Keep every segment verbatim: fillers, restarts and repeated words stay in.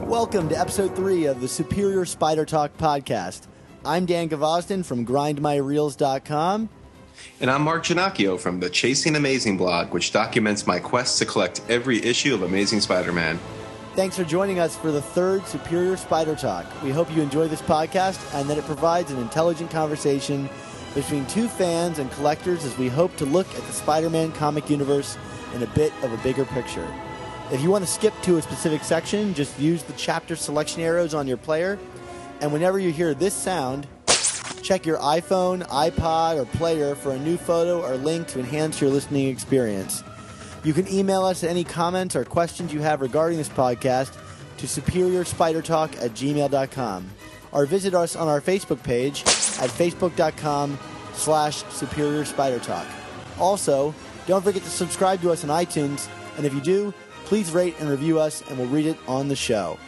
Welcome to episode three of the Superior Spider Talk podcast. I'm Dan Gavosden from grind my reels dot com. And I'm Mark Giannacchio from the Chasing Amazing blog, which documents my quest to collect every issue of Amazing Spider-Man. Thanks for joining us for the third Superior Spider Talk. We hope you enjoy this podcast and that it provides an intelligent conversation between two fans and collectors as we hope to look at the Spider-Man comic universe in a bit of a bigger picture. If you want to skip to a specific section, just use the chapter selection arrows on your player, and whenever you hear this sound, check your iPhone, iPod, or player for a new photo or link to enhance your listening experience. You can email us any comments or questions you have regarding this podcast to superior spider talk at gmail dot com, or visit us on our Facebook page at facebook.com slash superior spider talk. Also, don't forget to subscribe to us on iTunes, and if you do, please rate and review us, and we'll read it on the show.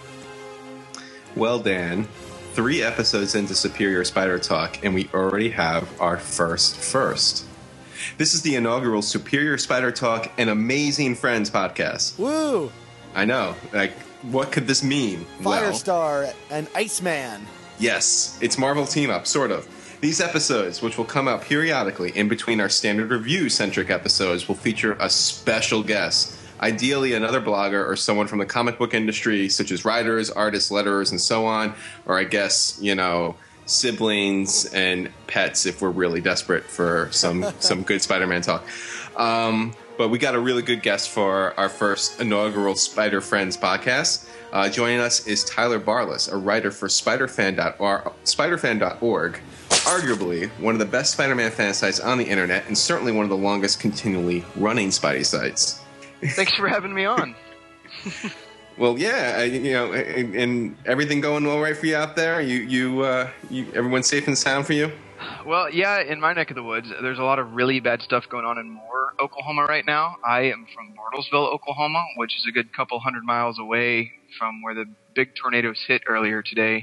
Well, Dan, three episodes into Superior Spider Talk, and we already have our first first. This is the inaugural Superior Spider Talk and Amazing Friends podcast. Woo! I know. Like, what could this mean? Firestar well, and Iceman. Yes, it's Marvel team-up, sort of. These episodes, which will come out periodically in between our standard review-centric episodes, will feature a special guest. Ideally, another blogger or someone from the comic book industry, such as writers, artists, letterers, and so on. Or I guess, you know, siblings and pets if we're really desperate for some, some good Spider-Man talk. Um, but we got a really good guest for our first inaugural Spider Friends podcast. Uh, joining us is Tyler Barlas, a writer for Spiderfan dot org. Arguably one of the best Spider-Man fan sites on the internet, and certainly one of the longest continually running Spidey sites. Thanks for having me on. Well, yeah, I, you know, and, and everything going all right for you out there? You, you, uh, you, everyone's safe and sound for you? Well, yeah, in my neck of the woods, there's a lot of really bad stuff going on in Moore, Oklahoma right now. I am from Bartlesville, Oklahoma, which is a good couple hundred miles away from where the big tornadoes hit earlier today.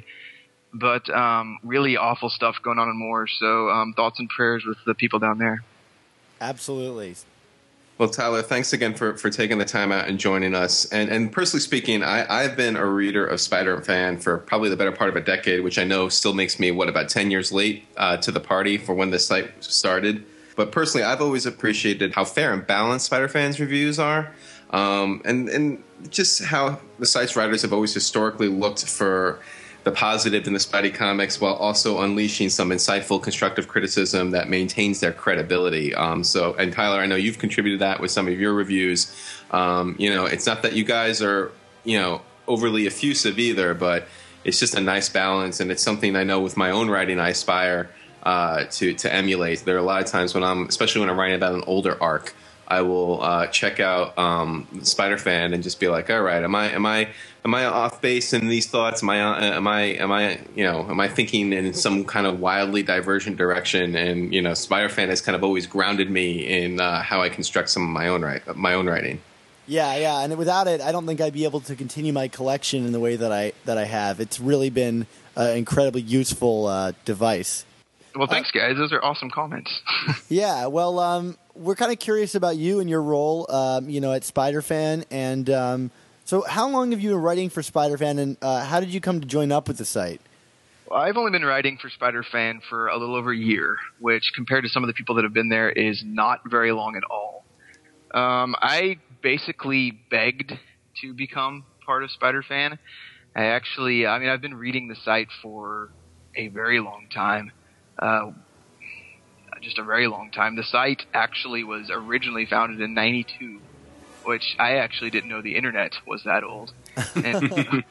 But um, really awful stuff going on in Moore, so um, thoughts and prayers with the people down there. Absolutely. Well, Tyler, thanks again for, for taking the time out and joining us. And, and personally speaking, I, I've been a reader of Spider-Fan for probably the better part of a decade, which I know still makes me, what, about ten years late uh, to the party for when the site started. But personally, I've always appreciated how fair and balanced Spider-Fan's reviews are, um, and, and just how the site's writers have always historically looked for the positive in the Spidey comics while also unleashing some insightful, constructive criticism that maintains their credibility. Um, so, and Tyler, I know you've contributed that with some of your reviews. Um, you know, it's not that you guys are, you know, overly effusive either, but it's just a nice balance, and it's something I know with my own writing I aspire uh, to to emulate. There are a lot of times when I'm, especially when I'm writing about an older arc, I will uh, check out um, Spider-Fan and just be like, all right, am I am I am I off base in these thoughts? Am I uh, am I am I you know am I thinking in some kind of wildly divergent direction? And you know, Spider-Fan has kind of always grounded me in uh, how I construct some of my own write my own writing. Yeah, yeah, and without it, I don't think I'd be able to continue my collection in the way that I that I have. It's really been an incredibly useful uh, device. Well, thanks, guys. Those are awesome comments. Yeah, well, um, we're kind of curious about you and your role, um, you know, at Spider-Fan. And um, so how long have you been writing for Spider-Fan, and uh, how did you come to join up with the site? Well, I've only been writing for Spider-Fan for a little over a year, which compared to some of the people that have been there is not very long at all. Um, I basically begged to become part of Spider-Fan. I actually, I mean, I've been reading the site for a very long time. Uh, just a very long time. The site actually was originally founded in ninety-two, which I actually didn't know the internet was that old. And,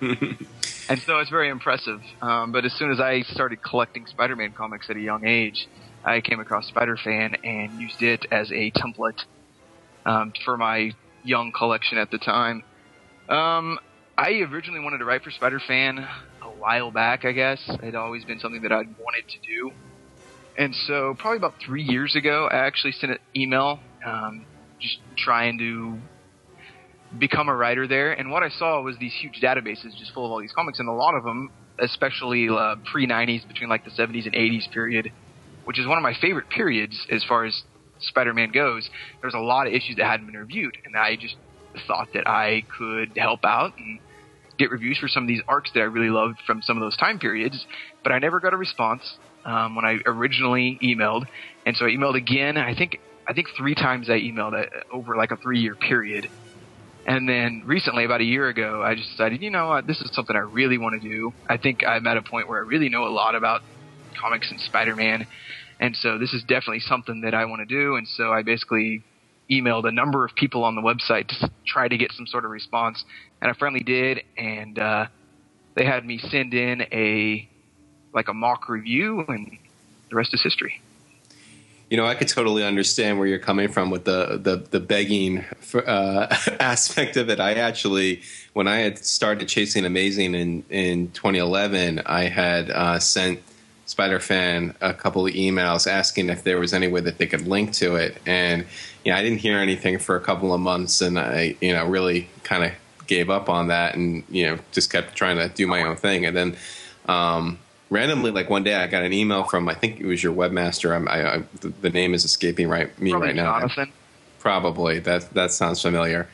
and so it's very impressive. Um, but as soon as I started collecting Spider-Man comics at a young age, I came across Spider-Fan and used it as a template um, for my young collection at the time. Um, I originally wanted to write for Spider-Fan a while back, I guess. It had always been something that I'd wanted to do. And so probably about three years ago, I actually sent an email um, just trying to become a writer there. And what I saw was these huge databases just full of all these comics. And a lot of them, especially uh, pre-nineties, between like the seventies and eighties period, which is one of my favorite periods as far as Spider-Man goes, there's a lot of issues that hadn't been reviewed. And I just thought that I could help out and get reviews for some of these arcs that I really loved from some of those time periods, but I never got a response um, when I originally emailed. And so I emailed again. I think I think three times I emailed uh, over like a three-year period. And then recently, about a year ago, I just decided, you know what, this is something I really want to do. I think I'm at a point where I really know a lot about comics and Spider-Man. And so this is definitely something that I want to do. And so I basically emailed a number of people on the website to try to get some sort of response. And I finally did. And uh, they had me send in a like a mock review, and the rest is history. You know, I could totally understand where you're coming from with the the, the begging for, uh, aspect of it. I actually, when I had started Chasing Amazing in, in twenty eleven, I had uh, sent Spider-Fan a couple of emails asking if there was any way that they could link to it. And, yeah, I didn't hear anything for a couple of months, and I, you know, really kind of gave up on that and, you know, just kept trying to do my own thing. And then um randomly, like one day, I got an email from, I think it was your webmaster. I'm, I, I, the name is escaping right me Probably right now. Jonathan. Probably that that sounds familiar.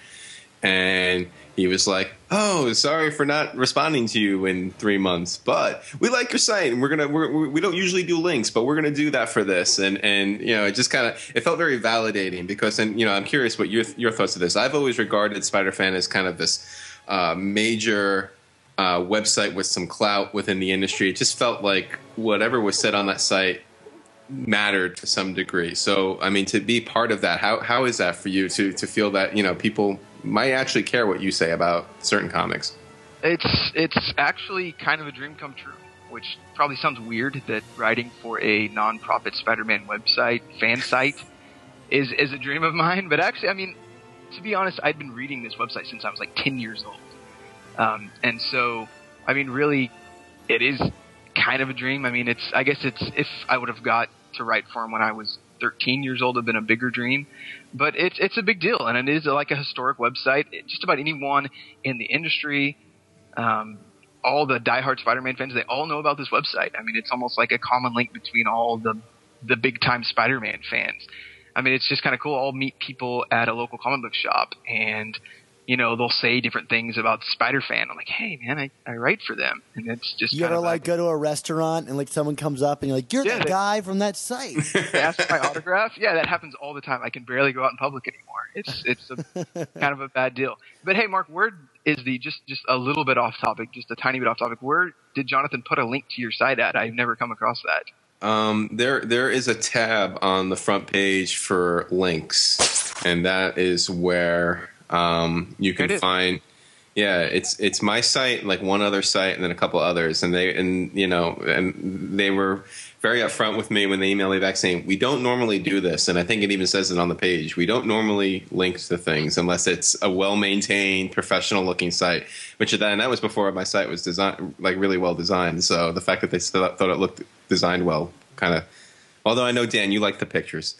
And he was like, "Oh, sorry for not responding to you in three months, but we like your site, and we're gonna we're, we don't usually do links, but we're gonna do that for this." And and you know, it just kind of it felt very validating because, and you know, I'm curious what your your thoughts of this. I've always regarded Spider-Fan as kind of this uh, major Uh, website with some clout within the industry. It just felt like whatever was said on that site mattered to some degree. So, I mean, to be part of that, how how is that for you to to feel that, you know, people might actually care what you say about certain comics? It's it's actually kind of a dream come true, which probably sounds weird that writing for a non-profit Spider-Man website, fan site, is is a dream of mine. But actually, I mean, to be honest, I'd been reading this website since I was like ten years old. Um, and so, I mean, really, it is kind of a dream. I mean, it's, I guess it's, if I would have got to write for him when I was thirteen years old, it would have been a bigger dream, but it's, it's a big deal. And it is like a historic website. It, just about anyone in the industry, um, all the diehard Spider-Man fans, they all know about this website. I mean, it's almost like a common link between all the, the big time Spider-Man fans. I mean, it's just kind of cool. I'll meet people at a local comic book shop, and you know, they'll say different things about Spider-Fan. I'm like, hey, man, I, I write for them. And it's just You ever, like, go to a restaurant and, like, someone comes up and you're like, you're yeah, the they, guy from that site. They ask for my autograph. Yeah, that happens all the time. I can barely go out in public anymore. It's it's a, kind of a bad deal. But, hey, Mark, where is the, just, just a little bit off topic, just a tiny bit off topic, where did Jonathan put a link to your site at? I've never come across that. Um, there there is a tab on the front page for links, and that is where... Um, you can find, yeah, it's it's my site, like one other site, and then a couple others, and they and you know, and they were very upfront with me when they emailed me back saying we don't normally do this, and I think it even says it on the page. We don't normally link to things unless it's a well maintained, professional looking site. Which that and that was before my site was designed like really well designed. So the fact that they still thought it looked designed well, kind of. Although I know, Dan, you like the pictures.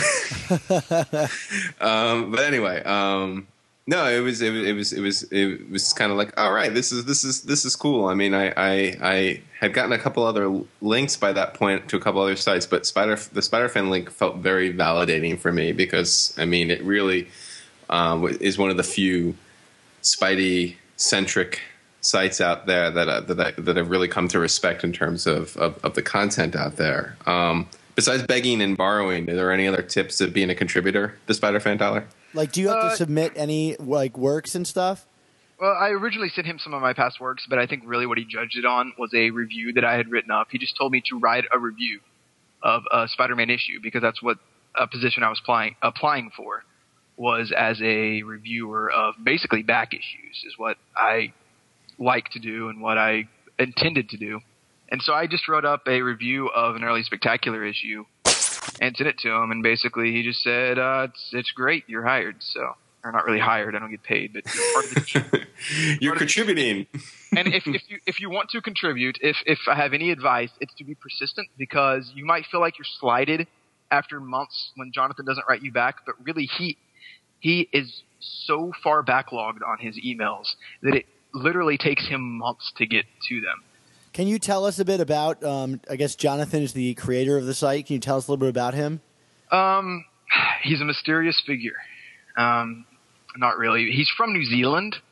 um, but anyway. Um, No, it was it was it was it was it was kind of like, all right, this is this is this is cool. I mean, I, I I had gotten a couple other links by that point to a couple other sites, but Spider the Spider-Fan link felt very validating for me because I mean, it really um, is one of the few Spidey centric sites out there that uh, that I, that I've really come to respect in terms of of, of the content out there. Um, besides begging and borrowing, are there any other tips of being a contributor to Spider-Fan, Tyler? Like, do you have uh, to submit any, like, works and stuff? Well, I originally sent him some of my past works, but I think really what he judged it on was a review that I had written up. He just told me to write a review of a Spider-Man issue because that's what a position I was applying, applying for was as a reviewer of basically back issues is what I like to do and what I intended to do. And so I just wrote up a review of an early Spectacular issue and sent it to him, and basically he just said, uh, it's, it's great, you're hired. So, or not really hired, I don't get paid, but you're part of the team. You're contributing. And if, if you if you want to contribute, if, if I have any advice, it's to be persistent because you might feel like you're slighted after months when Jonathan doesn't write you back, but really he he is so far backlogged on his emails that it literally takes him months to get to them. Can you tell us a bit about, um, I guess Jonathan is the creator of the site. Can you tell us a little bit about him? Um, he's a mysterious figure. Um, not really. He's from New Zealand,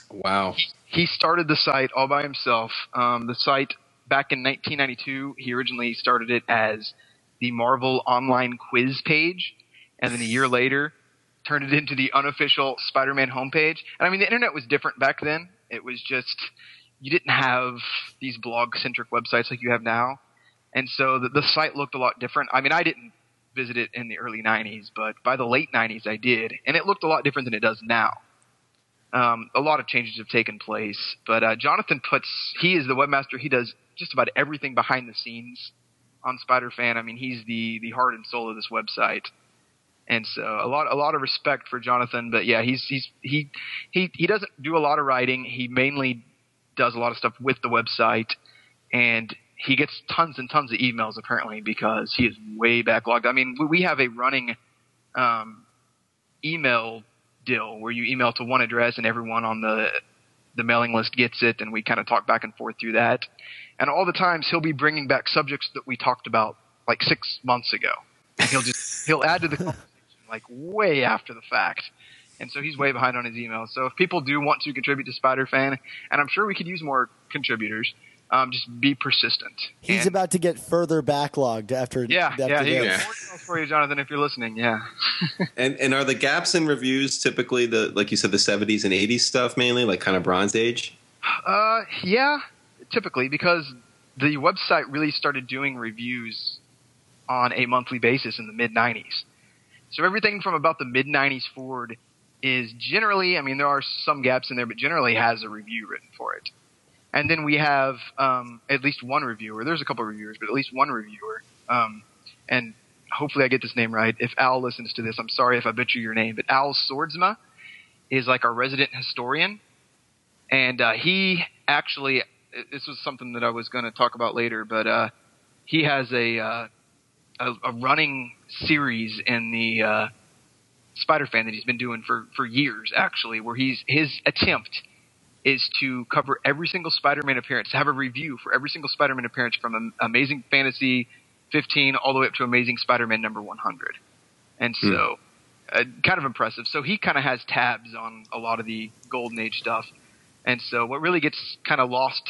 Wow. He, he started the site all by himself. Um, the site, back in nineteen ninety-two, he originally started it as the Marvel Online Quiz page, and then a year later turned it into the unofficial Spider-Man homepage. And I mean, the internet was different back then. It was just, you didn't have these blog-centric websites like you have now. And so the, the site looked a lot different. I mean, I didn't visit it in the early nineties, but by the late nineties I did, and it looked a lot different than it does now. Um, a lot of changes have taken place, but uh, Jonathan puts, he is the webmaster. He does just about everything behind the scenes on Spider-Fan. I mean, he's the, the heart and soul of this website. And so a lot, a lot of respect for Jonathan, but yeah, he's, he's, he, he, he doesn't do a lot of writing. He mainly does a lot of stuff with the website, and he gets tons and tons of emails apparently because he is way backlogged. I mean, we have a running, um, email deal where you email to one address and everyone on the, the mailing list gets it, and we kind of talk back and forth through that. And all the times he'll be bringing back subjects that we talked about like six months ago. And he'll just, he'll add to the conversation like way after the fact. And so he's way behind on his emails. So if people do want to contribute to Spider-Fan, and I'm sure we could use more contributors, um, just be persistent. He's and, about to get further backlogged after. Yeah, after yeah, he this. got more emails for you, Jonathan, if you're listening. Yeah. And and are the gaps in reviews typically the, like you said, the seventies and eighties stuff mainly, like kind of Bronze Age? Uh, yeah, typically, because the website really started doing reviews on a monthly basis in the mid nineties. So everything from about the mid nineties forward is generally, I mean, there are some gaps in there, but generally has a review written for it. And then we have um, at least one reviewer. There's a couple of reviewers, but at least one reviewer. Um, and hopefully I get this name right. If Al listens to this, I'm sorry if I butcher your name, but Al Swordsma is like our resident historian. And uh, he actually, this was something that I was going to talk about later, but uh, he has a, uh, a a running series in the uh, Spider-Fan that he's been doing for, for years, actually, where he's his attempt is to cover every single Spider-Man appearance, to have a review for every single Spider-Man appearance from Amazing Fantasy fifteen all the way up to Amazing Spider-Man number one hundred. And so, mm. uh, kind of impressive. So he kind of has tabs on a lot of the Golden Age stuff. And so what really gets kind of lost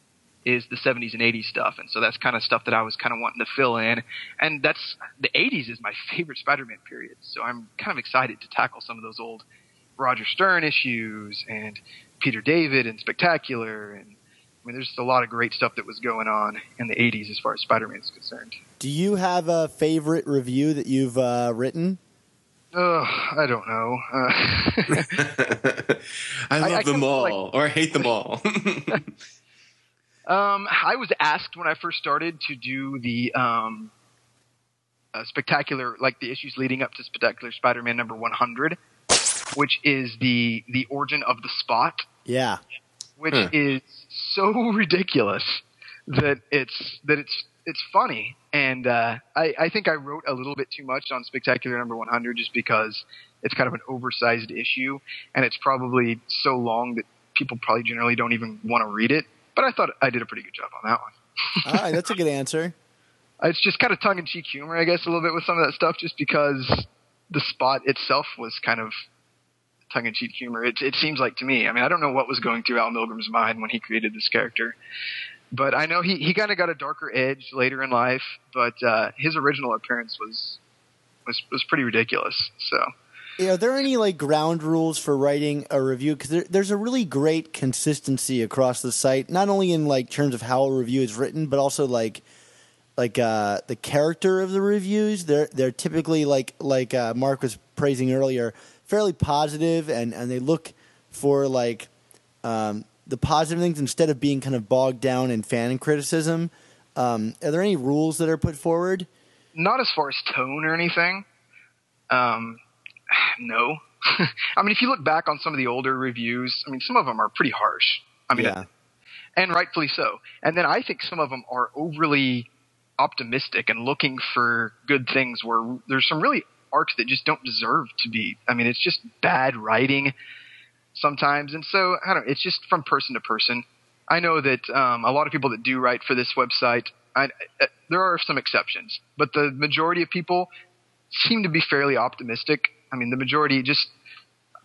is the seventies and eighties stuff. And so that's kind of stuff that I was kind of wanting to fill in. And that's, the eighties is my favorite Spider-Man period. So I'm kind of excited to tackle some of those old Roger Stern issues and Peter David and Spectacular. And I mean, there's just a lot of great stuff that was going on in the eighties as far as Spider-Man is concerned. Do you have a favorite review that you've uh, written? Uh, I don't know. Uh, I love I, I them all, like, or I hate them all. um, I was asked when I first started to do the um, uh, Spectacular, like the issues leading up to Spectacular Spider-Man number one hundred, which is the the origin of the Spot. Yeah. Which huh. is so ridiculous that it's that it's it's funny. And uh, I, I think I wrote a little bit too much on Spectacular number one hundred just because it's kind of an oversized issue, and it's probably so long that people probably generally don't even want to read it. But I thought I did a pretty good job on that one. All right, that's a good answer. It's just kind of tongue-in-cheek humor, I guess, a little bit with some of that stuff, just because the Spot itself was kind of tongue-in-cheek humor. It, it seems like to me. I mean, I don't know what was going through Al Milgram's mind when he created this character. But I know he, he kind of got a darker edge later in life, but uh, his original appearance was, was was pretty ridiculous. So, yeah, are there any like ground rules for writing a review? Because there, there's a really great consistency across the site, not only in like terms of how a review is written, but also like like uh, the character of the reviews. They're they're typically like like uh, Mark was praising earlier, fairly positive, and, and they look for like. Um, the positive things instead of being kind of bogged down in fan criticism. Um, are there any rules that are put forward? Not as far as tone or anything. Um, no. I mean, if you look back on some of the older reviews, I mean, some of them are pretty harsh. I mean, yeah. and rightfully so. And then I think some of them are overly optimistic and looking for good things where there's some really arcs that just don't deserve to be. I mean, it's just bad writing sometimes. And so, I don't know, it's just from person to person. I know that um, a lot of people that do write for this website, I, I, there are some exceptions, but the majority of people seem to be fairly optimistic. I mean, the majority just,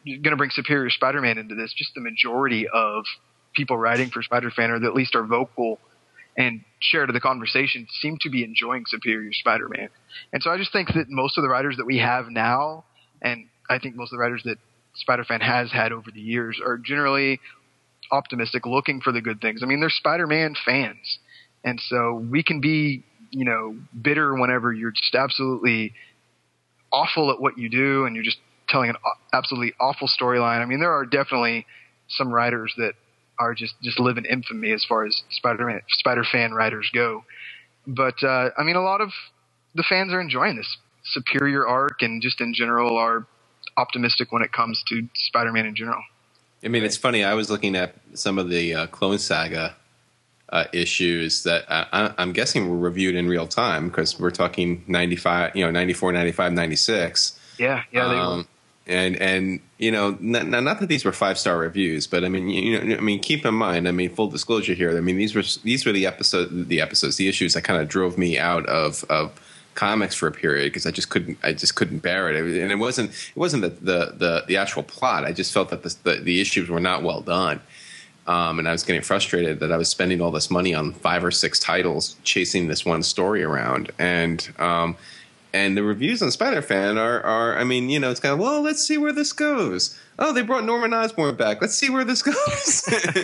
going to bring Superior Spider-Man into this, just the majority of people writing for Spider-Fan, or that at least are vocal and share to the conversation, seem to be enjoying Superior Spider-Man. And so I just think that most of the writers that we have now, and I think most of the writers that Spider-Fan has had over the years, are generally optimistic, looking for the good things. I mean, they're Spider-Man fans. And so we can be, you know, bitter whenever you're just absolutely awful at what you do and you're just telling an absolutely awful storyline. I mean, there are definitely some writers that are just, just live in infamy as far as Spider-Man, Spider-Fan writers go. But, uh, I mean, a lot of the fans are enjoying this Superior arc, and just in general are optimistic when it comes to Spider-Man in general. I mean, it's funny. I was looking at some of the uh, Clone Saga uh, issues that I, I'm guessing were reviewed in real time, because we're talking ninety-five, you know, ninety-four, ninety-five, ninety-six. Yeah, yeah, they um, were. And and you know, not, not that these were five star reviews, but I mean, you know, I mean, keep in mind, I mean, full disclosure here. I mean, these were these were the episode, the episodes, the issues that kind of drove me out of of comics for a period, because I just couldn't, I just couldn't bear it. And it wasn't, it wasn't the the the, the actual plot. I just felt that the, the the issues were not well done, um, and I was getting frustrated that I was spending all this money on five or six titles, chasing this one story around, and. Um, And the reviews on Spider-Fan are, are, I mean, you know, it's kind of, well, let's see where this goes. Oh, they brought Norman Osborn back. Let's see where this goes.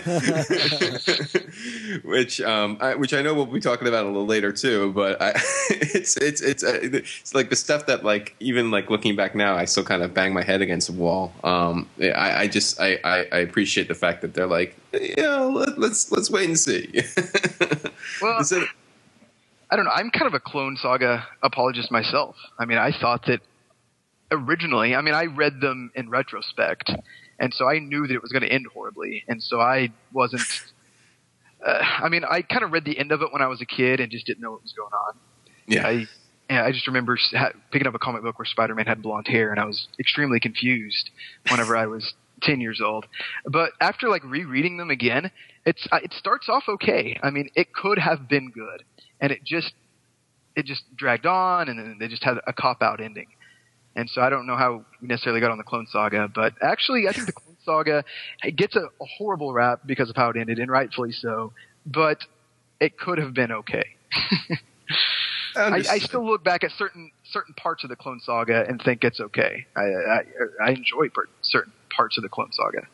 which, um, I, which I know we'll be talking about a little later too. But I, it's, it's, it's, uh, it's like the stuff that, like, even like looking back now, I still kind of bang my head against the wall. Um, I, I just, I, I, I appreciate the fact that they're like, yeah, let, let's, let's wait and see. Well. Instead of, I don't know. I'm kind of a Clone Saga apologist myself. I mean, I thought that originally, I mean, I read them in retrospect, and so I knew that it was going to end horribly. And so I wasn't, uh, I mean, I kind of read the end of it when I was a kid and just didn't know what was going on. Yeah. I, yeah, I just remember ha- picking up a comic book where Spider-Man had blonde hair, and I was extremely confused whenever I was ten years old. But after like rereading them again, it's, uh, it starts off okay. I mean, it could have been good. And it just it just dragged on, and then they just had a cop-out ending. And so I don't know how we necessarily got on the Clone Saga, but actually I think the Clone Saga gets a, a horrible rap because of how it ended, and rightfully so. But it could have been okay. I, I still look back at certain certain parts of the Clone Saga and think it's okay. I I, I enjoy per, certain parts of the Clone Saga.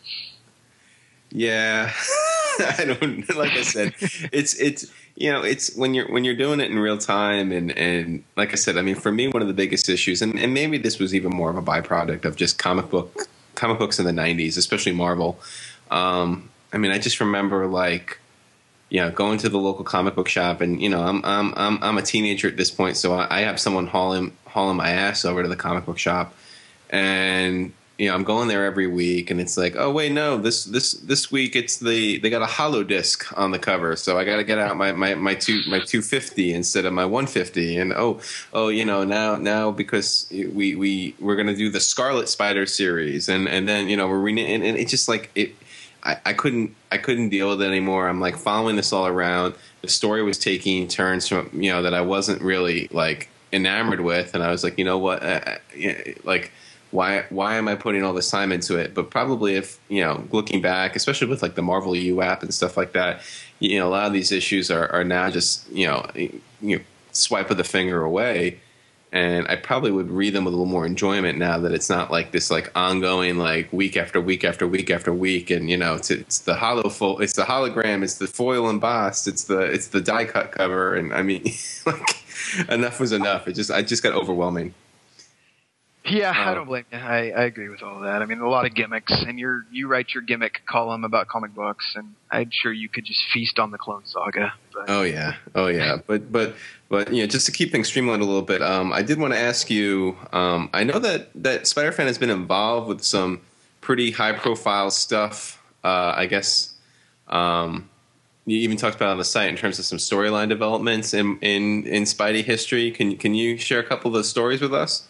Yeah, I don't. Like I said, it's it's you know it's when you're when you're doing it in real time, and and like I said, I mean, for me, one of the biggest issues, and, and maybe this was even more of a byproduct of just comic book comic books in the nineties, especially Marvel. Um, I mean, I just remember like, you know, going to the local comic book shop, and you know, I'm I'm I'm I'm a teenager at this point, so I, I have someone hauling hauling my ass over to the comic book shop, and. You know, I'm going there every week, and it's like, oh wait, no, this this this week it's the they got a hollow disc on the cover, so I got to get out my, my my two my two fifty instead of my one fifty, and oh oh you know now now because we we we're gonna do the Scarlet Spider series, and and then you know we're re- and, and it's just like it, I, I couldn't I couldn't deal with it anymore. I'm like following this all around. The story was taking turns from you know that I wasn't really like enamored with, and I was like, you know what, uh, like. Why why am I putting all this time into it? But probably if, you know, looking back, especially with like the Marvel U app and stuff like that, you know, a lot of these issues are, are now just, you know, you know, swipe of the finger away. And I probably would read them with a little more enjoyment now that it's not like this like ongoing like week after week after week after week. And, you know, it's, it's the hollow fo- it's the hologram, it's the foil embossed, it's the it's the die cut cover. And I mean, like enough was enough. It just I just got overwhelming. Yeah, I don't blame you. I, I agree with all of that. I mean, a lot of gimmicks, and you're, you write your gimmick column about comic books, and I'm sure you could just feast on the Clone Saga. But. Oh yeah, oh yeah. But but but you know, just to keep things streamlined a little bit, um, I did want to ask you. Um, I know that that Spider-Fan has been involved with some pretty high-profile stuff. Uh, I guess um, you even talked about it on the site in terms of some storyline developments in in in Spidey history. Can can you share a couple of those stories with us?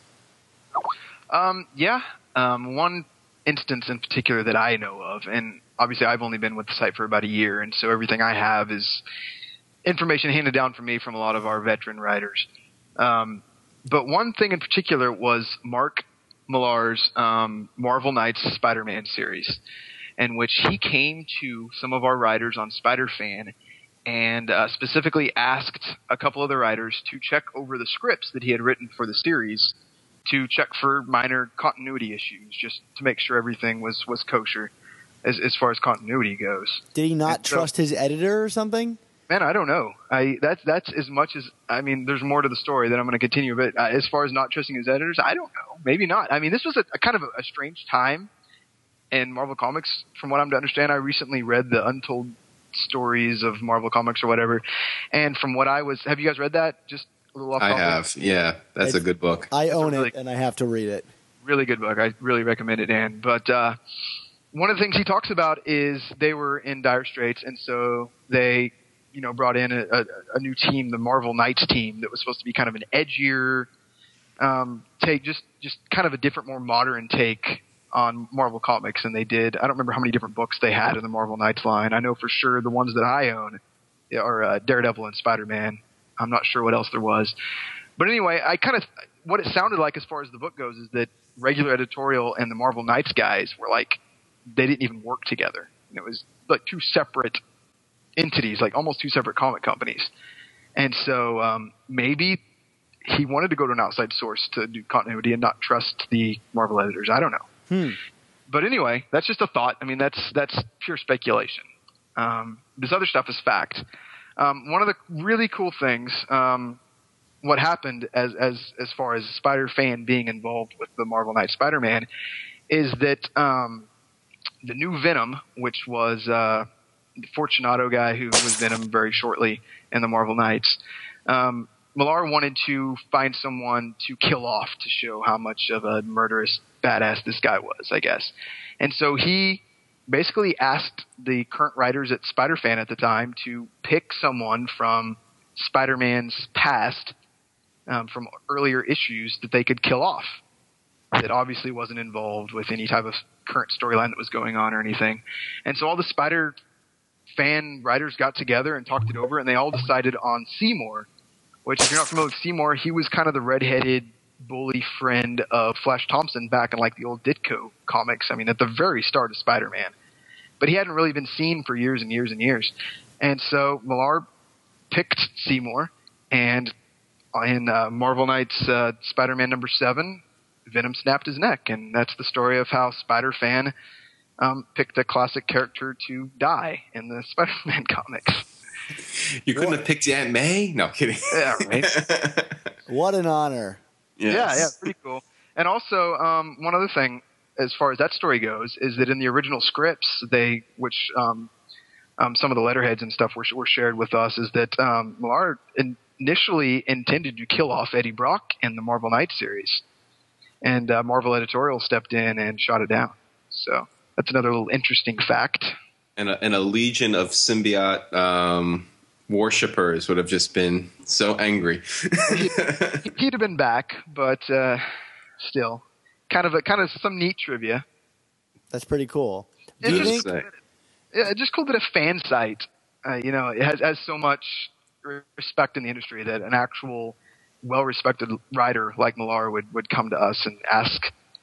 Um, yeah. Um, one instance in particular that I know of, and obviously I've only been with the site for about a year, and so everything I have is information handed down from me from a lot of our veteran writers. Um, but one thing in particular was Mark Millar's um, Marvel Knights Spider-Man series, in which he came to some of our writers on Spider-Fan and uh, specifically asked a couple of the writers to check over the scripts that he had written for the series to check for minor continuity issues, just to make sure everything was, was kosher as, as far as continuity goes. Did he not And so- trust his editor or something? Man, I don't know. I that's that's as much as I mean. There's more to the story that I'm going to continue. But uh, as far as not trusting his editors, I don't know. Maybe not. I mean, this was a, a kind of a, a strange time in Marvel Comics. From what I'm to understand, I recently read the Untold Stories of Marvel Comics or whatever, and from what I was, have you guys read that? Just a little off I topic. have. Yeah, that's It's- a good book. I own really- it, and I have to read it. Really good book. I really recommend it, Dan. But uh, one of the things he talks about is they were in dire straits, and so they, you know, brought in a, a, a new team, the Marvel Knights team, that was supposed to be kind of an edgier um, take, just just kind of a different, more modern take on Marvel Comics than they did. I don't remember how many different books they had in the Marvel Knights line. I know for sure the ones that I own are uh, Daredevil and Spider-Man. I'm not sure what else there was. But anyway, I kind of what it sounded like as far as the book goes is that regular editorial and the Marvel Knights guys were like, they didn't even work together. And it was like two separate entities, like almost two separate comic companies. And so um, maybe he wanted to go to an outside source to do continuity and not trust the Marvel editors. I don't know. Hmm. But anyway, that's just a thought. I mean, that's that's pure speculation. Um, this other stuff is fact. Um, one of the really cool things, um, what happened as as as far as Spider-Fan being involved with the Marvel Knights Spider-Man, is that um, the new Venom, which was uh, the Fortunato guy who was Venom very shortly in the Marvel Knights, um, Millar wanted to find someone to kill off to show how much of a murderous badass this guy was, I guess. And so he basically asked the current writers at Spider-Fan at the time to pick someone from Spider-Man's past, um, from earlier issues, that they could kill off, that obviously wasn't involved with any type of current storyline that was going on or anything. And so all the Spider-Fan writers got together and talked it over, and they all decided on Seymour, which, if you're not familiar with Seymour, he was kind of the redheaded bully friend of Flash Thompson back in like the old Ditko comics. I mean, at the very start of Spider-Man. But he hadn't really been seen for years and years and years. And so Millar picked Seymour, and in uh, Marvel Knights uh, Spider-Man number seven, Venom snapped his neck. And that's the story of how Spider-Fan um, picked a classic character to die in the Spider-Man comics. You couldn't have picked Aunt May? No, kidding. Yeah, right. What an honor. Yes. Yeah, yeah, pretty cool. And also, um, one other thing, as far as that story goes, is that in the original scripts, they, which um, um, some of the letterheads and stuff were, were shared with us, is that um, Millar initially intended to kill off Eddie Brock in the Marvel Knights series, and uh, Marvel Editorial stepped in and shot it down. So that's another little interesting fact. And a, and a legion of symbiote um, worshippers would have just been so angry. He'd have been back, but uh, still, kind of a, kind of some neat trivia. That's pretty cool. Do It's you just- think? Yeah, just cool that a fan site, uh, you know, it has, has so much respect in the industry that an actual well-respected writer like Millar would, would come to us and ask,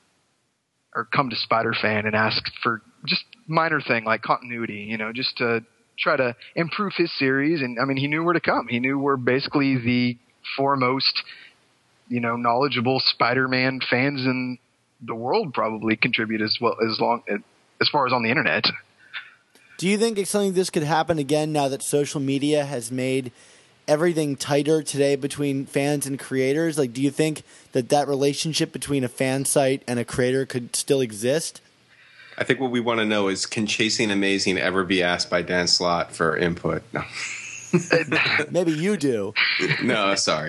or come to Spider-Fan and ask for just minor thing like continuity, you know, just to try to improve his series. And I mean, he knew where to come. He knew where basically the foremost, you know, knowledgeable Spider-Man fans in the world probably contribute as well as long as far as on the internet. Do you think something this could happen again now that social media has made everything tighter today between fans and creators? Like, do you think that that relationship between a fan site and a creator could still exist? I think what we want to know is, can Chasing Amazing ever be asked by Dan Slott for input? No. Maybe you do. No, sorry.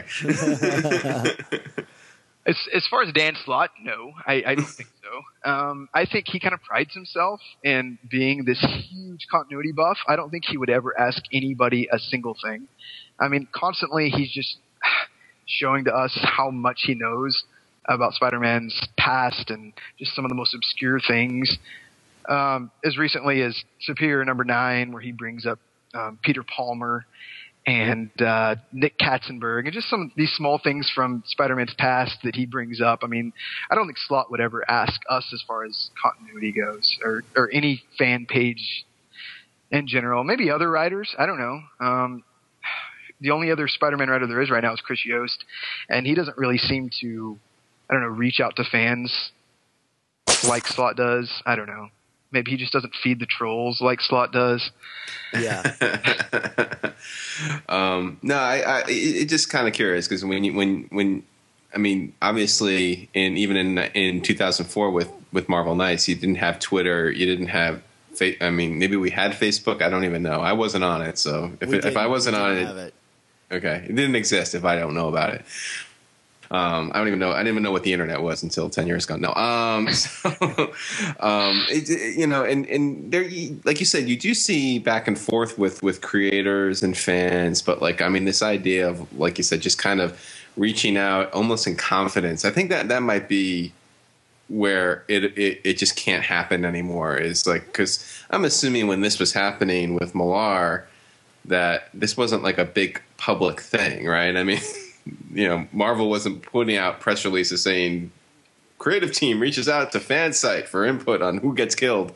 As as far as Dan Slott, no, I, I don't think so. Um, I think he kind of prides himself in being this huge continuity buff. I don't think he would ever ask anybody a single thing. I mean, constantly he's just showing to us how much he knows about Spider-Man's past and just some of the most obscure things. Um, as recently as Superior number nine, where he brings up um, Peter Palmer and uh, Nick Katzenberg, and just some of these small things from Spider-Man's past that he brings up. I mean, I don't think Slott would ever ask us as far as continuity goes, or, or any fan page in general. Maybe other writers, I don't know. Um, the only other Spider-Man writer there is right now is Chris Yost, and he doesn't really seem to, I don't know, reach out to fans like Slott does. I don't know. Maybe he just doesn't feed the trolls like Slott does. Yeah. um, no, I, I it, it just kind of curious because when you, when when I mean, obviously, in even in in two thousand four with with Marvel Knights, you didn't have Twitter, you didn't have. Fa- I mean, maybe we had Facebook. I don't even know. I wasn't on it, so if it, if I wasn't on it, it, okay, it didn't exist. If I don't know about it. Um, I don't even know. I didn't even know what the internet was until ten years ago. No. Um, so, um, it, it, you know, and, and there, like you said, you do see back and forth with, with creators and fans, but like, I mean, this idea of, like you said, just kind of reaching out almost in confidence. I think that that might be where it, it, it just can't happen anymore is like, cause I'm assuming when this was happening with Millar, that this wasn't like a big public thing, right? I mean, you know, Marvel wasn't putting out press releases saying creative team reaches out to fan site for input on who gets killed.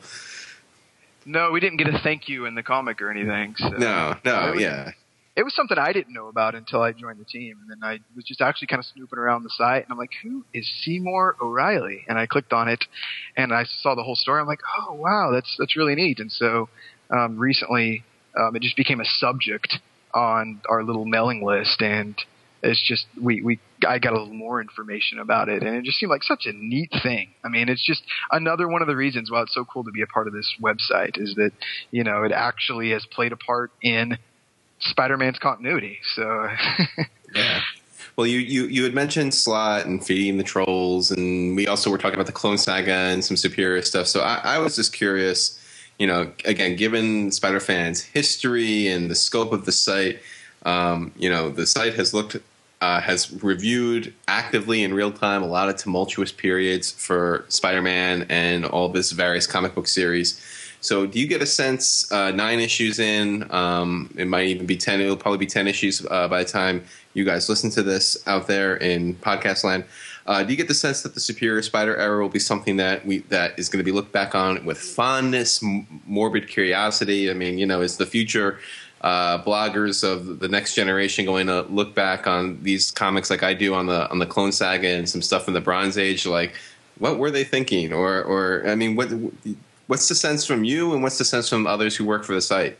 No, we didn't get a thank you in the comic or anything. So. No, no, it was, yeah. It was something I didn't know about until I joined the team. And then I was just actually kind of snooping around the site. And I'm like, who is Seymour O'Reilly? And I clicked on it and I saw the whole story. I'm like, oh, wow, that's that's really neat. And so um, recently um, it just became a subject on our little mailing list. And it's just we, we I got a little more information about it, and it just seemed like such a neat thing. I mean, it's just another one of the reasons why it's so cool to be a part of this website is that, you know, it actually has played a part in Spider-Man's continuity. So yeah. Well, you, you, you had mentioned Slott and feeding the trolls, and we also were talking about the Clone Saga and some Superior stuff. So I, I was just curious, you know, again, given Spider fans' history and the scope of the site, um, you know, the site has looked. Uh, has reviewed actively in real time a lot of tumultuous periods for Spider-Man and all of his various comic book series. So do you get a sense, uh, nine issues in, um, it might even be ten, it'll probably be ten issues uh, by the time you guys listen to this out there in podcast land. Uh, do you get the sense that the Superior Spider era will be something that we that is going to be looked back on with fondness, m- morbid curiosity? I mean, you know, is the future... Uh, bloggers of the next generation going to look back on these comics like I do on the on the Clone Saga and some stuff in the Bronze Age, like what were they thinking? Or, or I mean, what what's the sense from you, and what's the sense from others who work for the site?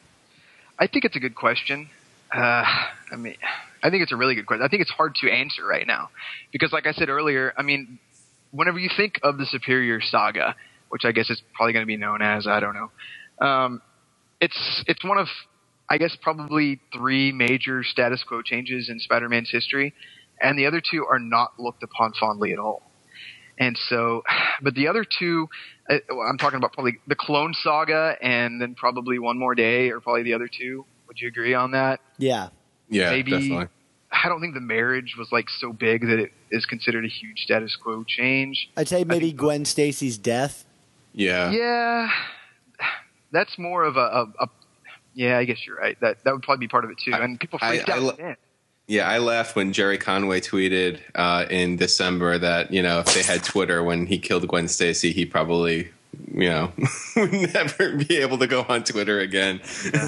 I think it's a good question. Uh, I mean, I think it's a really good question. I think it's hard to answer right now because, like I said earlier, I mean, whenever you think of the Superior Saga, which I guess is probably going to be known as, I don't know, um, it's it's one of I guess probably three major status quo changes in Spider-Man's history, and the other two are not looked upon fondly at all. And so, but the other two, I'm talking about probably the Clone Saga and then probably One More Day are probably the other two. Would you agree on that? Yeah. Yeah, Maybe, definitely. I don't think the marriage was like so big that it is considered a huge status quo change. I'd say maybe Gwen Stacy's death. Yeah. Yeah. That's more of a, a, a Yeah, I guess you're right. That that would probably be part of it too. And people freaked I, I, out. I, yeah, I laughed when Jerry Conway tweeted uh, in December that, you know, if they had Twitter when he killed Gwen Stacy, he probably, you know, would never be able to go on Twitter again.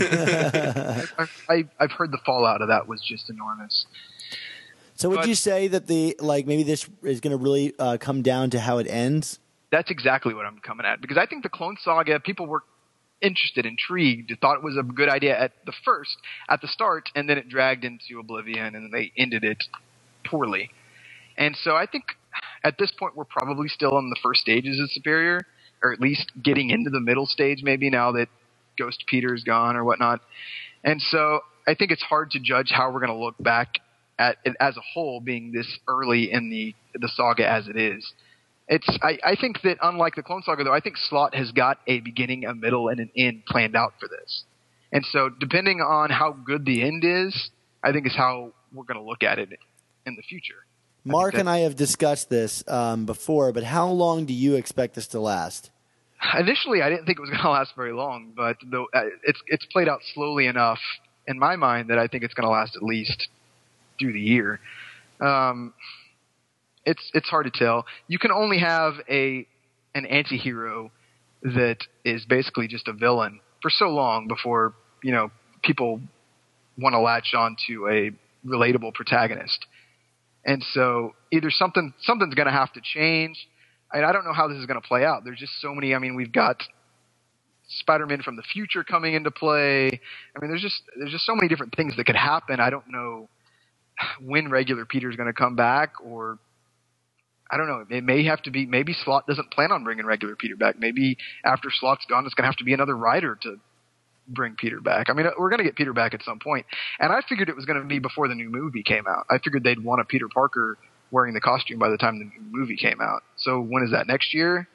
I, I've heard the fallout of that was just enormous. So would But- you say that the like maybe this is going to really uh, come down to how it ends? That's exactly what I'm coming at. Because I think the Clone Saga, people were interested, intrigued, thought it was a good idea at the first, at the start, and then it dragged into oblivion, and they ended it poorly. And so I think at this point we're probably still on the first stages of Superior, or at least getting into the middle stage maybe now that Ghost Peter's gone or whatnot. And so I think it's hard to judge how we're going to look back at it as a whole being this early in the the saga as it is. It's. I, I think that unlike the Clone Saga, though, I think Slott has got a beginning, a middle, and an end planned out for this. And so, depending on how good the end is, I think is how we're going to look at it in the future. Mark I and I have discussed this um, before, but how long do you expect this to last? Initially, I didn't think it was going to last very long, but the, uh, it's it's played out slowly enough in my mind that I think it's going to last at least through the year. Um, it's it's hard to tell. You can only have a an anti-hero that is basically just a villain for so long before, you know, people want to latch on to a relatable protagonist. And so either something something's going to have to change. I, I don't know how this is going to play out. There's just so many. I mean, we've got Spider-Man from the future coming into play. I mean, there's just there's just so many different things that could happen. I don't know when regular Peter's going to come back, or I don't know. It may have to be, maybe Slott doesn't plan on bringing regular Peter back. Maybe after Slott's gone, it's going to have to be another writer to bring Peter back. I mean, we're going to get Peter back at some point. And I figured it was going to be before the new movie came out. I figured they'd want a Peter Parker wearing the costume by the time the new movie came out. So when is that, next year?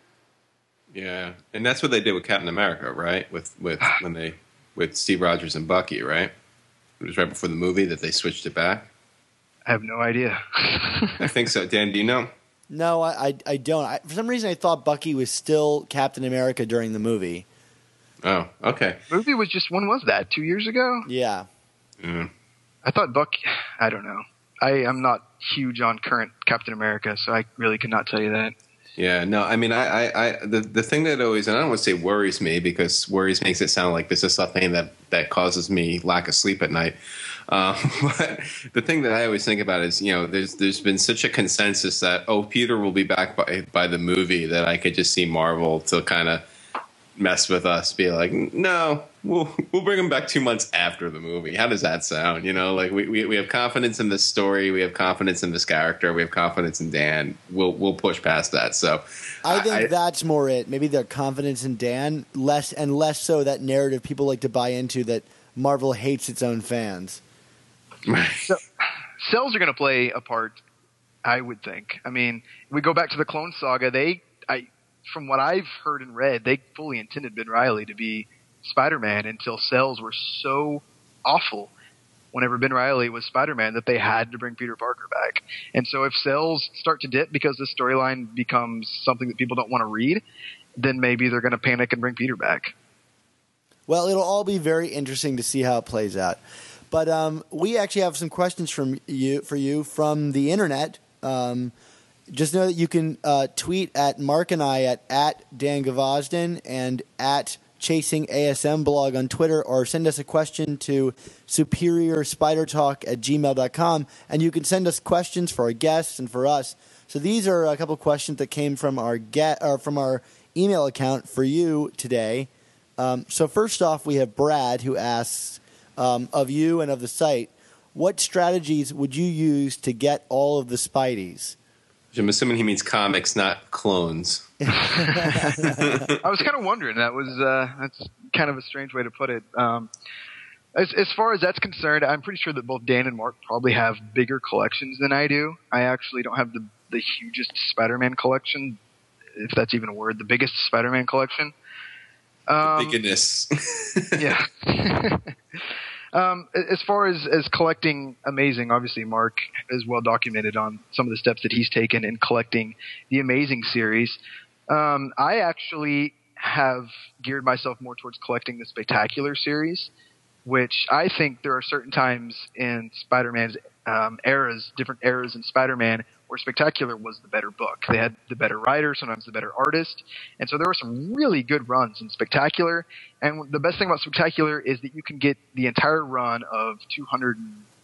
Yeah. And that's what they did with Captain America, right? With, with, when they, with Steve Rogers and Bucky, right? It was right before the movie that they switched it back. I have no idea. I think so. Dan, do you know? No, I, I, I don't. I, for some reason, I thought Bucky was still Captain America during the movie. Oh, okay. The movie was just, when was that? Two years ago? Yeah. Mm. I thought Bucky, I don't know. I am not huge on current Captain America, so I really could not tell you that. Yeah, no, I mean, I, I, I the, the thing that always, and I don't want to say worries me, because worries makes it sound like this is something that, that causes me lack of sleep at night. Um, but the thing that I always think about is, you know, there's there's been such a consensus that, oh, Peter will be back by by the movie, that I could just see Marvel to kind of mess with us, be like, no, we'll we'll bring him back two months after the movie. How does that sound? You know, like we, we, we have confidence in this story, we have confidence in this character, we have confidence in Dan. We'll we'll push past that. So I think I, that's more it. Maybe their confidence in Dan, less and less so that narrative people like to buy into that Marvel hates its own fans. So, cells are going to play a part, I would think. I mean, we go back to the Clone Saga. They, I, from what I've heard and read, they fully intended Ben Reilly to be Spider-Man until cells were so awful whenever Ben Reilly was Spider-Man that they had to bring Peter Parker back. And so if cells start to dip because the storyline becomes something that people don't want to read, then maybe they're going to panic and bring Peter back. Well, it'll all be very interesting to see how it plays out. But um, we actually have some questions from you for you from the internet. Um, just know that you can uh, tweet at Mark and I at, at Dan Gvozden and at Chasing A S M blog on Twitter, or send us a question to superior spider talk at gmail dot com. And you can send us questions for our guests and for us. So these are a couple questions that came from our get or from our email account for you today. Um, so first off, we have Brad, who asks, Um, of you and of the site, what strategies would you use to get all of the Spideys? I'm assuming he means comics, not clones. I was kind of wondering. That was uh, that's kind of a strange way to put it. Um, as, as far as that's concerned, I'm pretty sure that both Dan and Mark probably have bigger collections than I do. I actually don't have the, the hugest Spider-Man collection, if that's even a word, the biggest Spider-Man collection. Um, Bigness. Yeah. um, as far as, as collecting Amazing, obviously Mark is well documented on some of the steps that he's taken in collecting the Amazing series. Um, I actually have geared myself more towards collecting the Spectacular series, which I think there are certain times in Spider-Man's um, eras, different eras in Spider-Man, where Spectacular was the better book. They had the better writer, sometimes the better artist. And so there were some really good runs in Spectacular. And the best thing about Spectacular is that you can get the entire run of two hundred,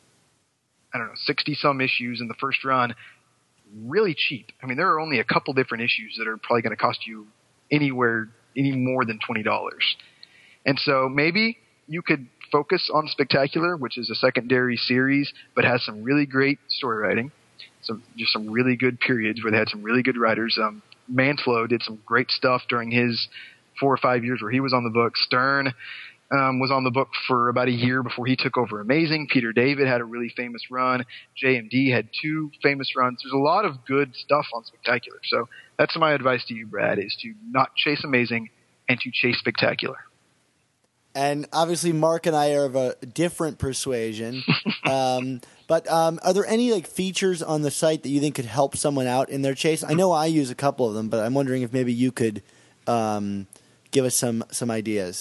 I don't know, sixty some issues in the first run really cheap. I mean, there are only a couple different issues that are probably going to cost you anywhere, any more than twenty dollars. And so maybe you could focus on Spectacular, which is a secondary series, but has some really great story writing. Some just some really good periods where they had some really good writers. Um, Mantlo did some great stuff during his four or five years where he was on the book. Stern um, was on the book for about a year before he took over Amazing. Peter David had a really famous run. J M D had two famous runs. There's a lot of good stuff on Spectacular. So that's my advice to you, Brad, is to not chase Amazing and to chase Spectacular. And obviously, Mark and I are of a different persuasion. um, but um, are there any like features on the site that you think could help someone out in their chase? I know I use a couple of them, but I'm wondering if maybe you could um, give us some some ideas. Well,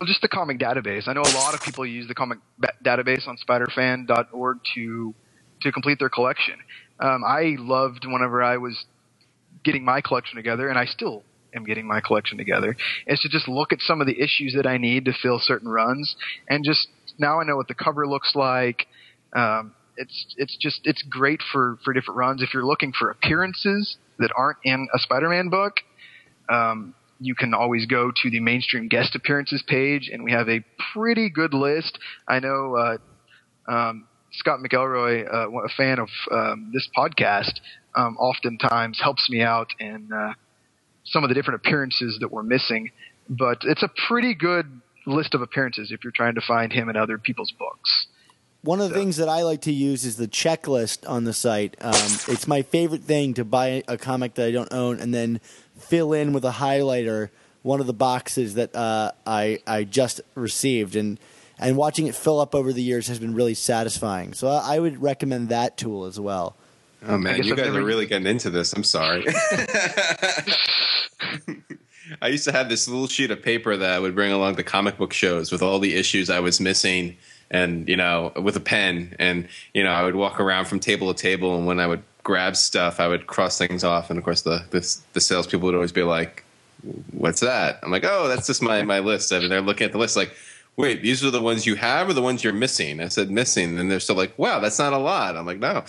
Well, just the comic database. I know a lot of people use the comic ba- database on spider fan dot org to to complete their collection. Um, I loved whenever I was getting my collection together, and I still am getting my collection together, is to just look at some of the issues that I need to fill certain runs, and just now I know what the cover looks like. Um, it's it's just it's great for, for different runs. If you're looking for appearances that aren't in a Spider-Man book, um, you can always go to the mainstream guest appearances page, and we have a pretty good list. I know uh, um, Scott McElroy, uh, a fan of um, this podcast, um, oftentimes helps me out in uh, some of the different appearances that we're missing. But it's a pretty good list of appearances if you're trying to find him in other people's books. One of the so. things that I like to use is the checklist on the site. Um, it's my favorite thing to buy a comic that I don't own and then fill in with a highlighter one of the boxes that uh, I I just received, and and watching it fill up over the years has been really satisfying. So I, I would recommend that tool as well. Oh man, you guys are really getting into this. I'm sorry. I used to have this little sheet of paper that I would bring along to comic book shows with all the issues I was missing, and you know, with a pen, and you know, I would walk around from table to table, and when I would grab stuff, I would cross things off, and of course, the the, the salespeople would always be like, "What's that?" I'm like, "Oh, that's just my my list." I mean, they're looking at the list like, "Wait, these are the ones you have, or the ones you're missing?" I said, "Missing," and they're still like, "Wow, that's not a lot." I'm like, "No,"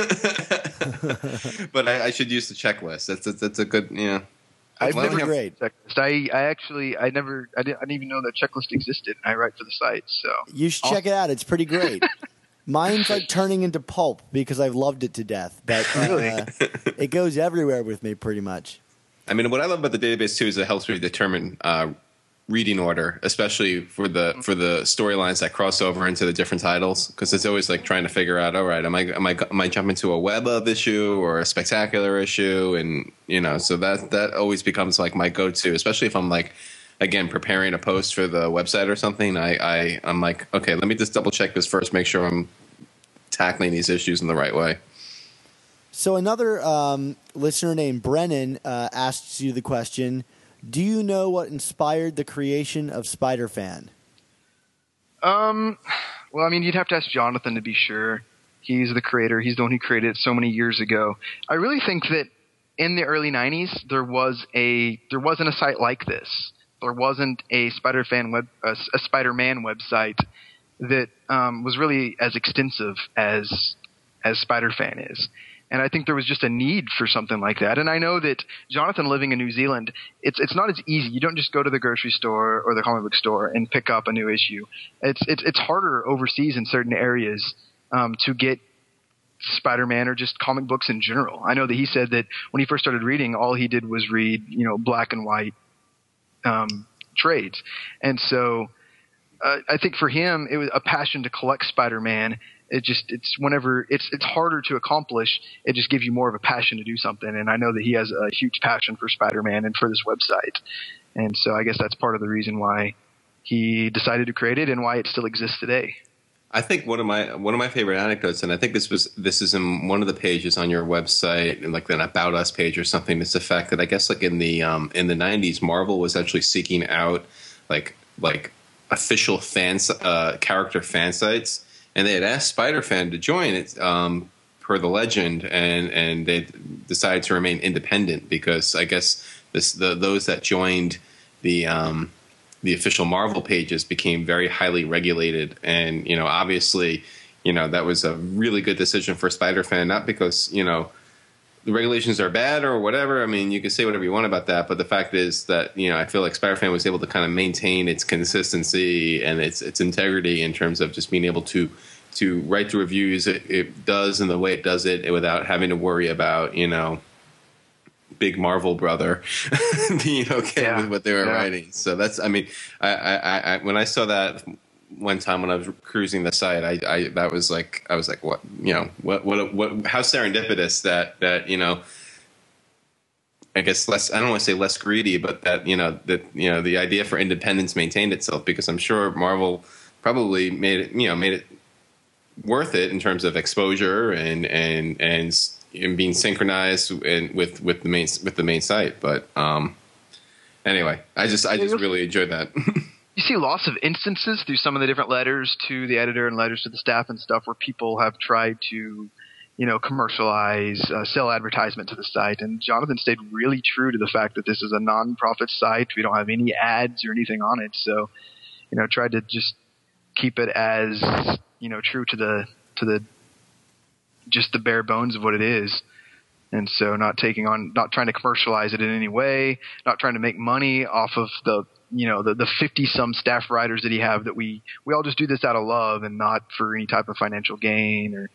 but I, I should use the checklist. That's that's, that's a good, you know. I've never great. Checklist. I, I actually I never I didn't, I didn't even know that checklist existed. I write for the site, so you should check it out. It's pretty great. Mine's like turning into pulp because I've loved it to death, but uh, really? It goes everywhere with me pretty much. I mean, what I love about the database too is it helps me determine uh, reading order, especially for the for the storylines that cross over into the different titles, because it's always like trying to figure out, all right, am I am I am I jumping to a web of issue or a spectacular issue, and you know, so that that always becomes like my go-to, especially if I'm like, again, preparing a post for the website or something. I, I I'm like, okay, let me just double check this first, make sure I'm tackling these issues in the right way. So another um, listener named Brennan uh, asks you the question: do you know what inspired the creation of Spider-Fan? Um, well, I mean, you'd have to ask Jonathan to be sure. He's the creator. He's the one who created it so many years ago. I really think that in the early nineties, there was a there wasn't a site like this. There wasn't a Spider-Fan web, a, a Spider-Man website that um, was really as extensive as as Spider-Fan is. And I think there was just a need for something like that. And I know that Jonathan, living in New Zealand, it's it's not as easy. You don't just go to the grocery store or the comic book store and pick up a new issue. It's it's it's harder overseas in certain areas um, to get Spider-Man or just comic books in general. I know that he said that when he first started reading, all he did was read, you know, black and white um, trades. And so uh, I think for him, it was a passion to collect Spider-Man. It just, it's whenever it's, it's harder to accomplish. It just gives you more of a passion to do something. And I know that he has a huge passion for Spider-Man and for this website. And so I guess that's part of the reason why he decided to create it and why it still exists today. I think one of my, one of my favorite anecdotes, and I think this was, this is in one of the pages on your website, and like an About Us page or something, is the fact that I guess like in the, um, in the nineties, Marvel was actually seeking out like, like official fans, uh, character fan sites. And they had asked Spider-Fan to join it um, per the legend, and, and they decided to remain independent because I guess this, the, those that joined the um, the official Marvel pages became very highly regulated. And, you know, obviously, you know, that was a really good decision for Spider-Fan, not because, you know, the regulations are bad or whatever. I mean, you can say whatever you want about that, but the fact is that, you know, I feel like Spider-Fan was able to kind of maintain its consistency and its its integrity in terms of just being able to to write the reviews it, it does and the way it does it without having to worry about, you know, big Marvel brother being okay yeah. with what they were yeah. writing. So that's, I mean, I, I, I, when I saw that one time when I was cruising the site, I, I, that was like, I was like, what, you know, what, what, what, how serendipitous that, that, you know, I guess less, I don't want to say less greedy, but that, you know, that, you know, the idea for independence maintained itself, because I'm sure Marvel probably made it, you know, made it worth it in terms of exposure and, and, and, and being synchronized and with, with the main, with the main site. But, um, anyway, I just, I just really enjoyed that. you see lots of instances through some of the different letters to the editor and letters to the staff and stuff where people have tried to, you know, commercialize, uh, sell advertisement to the site. And Jonathan stayed really true to the fact that this is a non-profit site. We don't have any ads or anything on it. So, you know, tried to just keep it as, you know, true to the, to the, just the bare bones of what it is. And so not taking on, not trying to commercialize it in any way, not trying to make money off of the, you know, the, the fifty some staff writers that he have that we, we all just do this out of love and not for any type of financial gain or,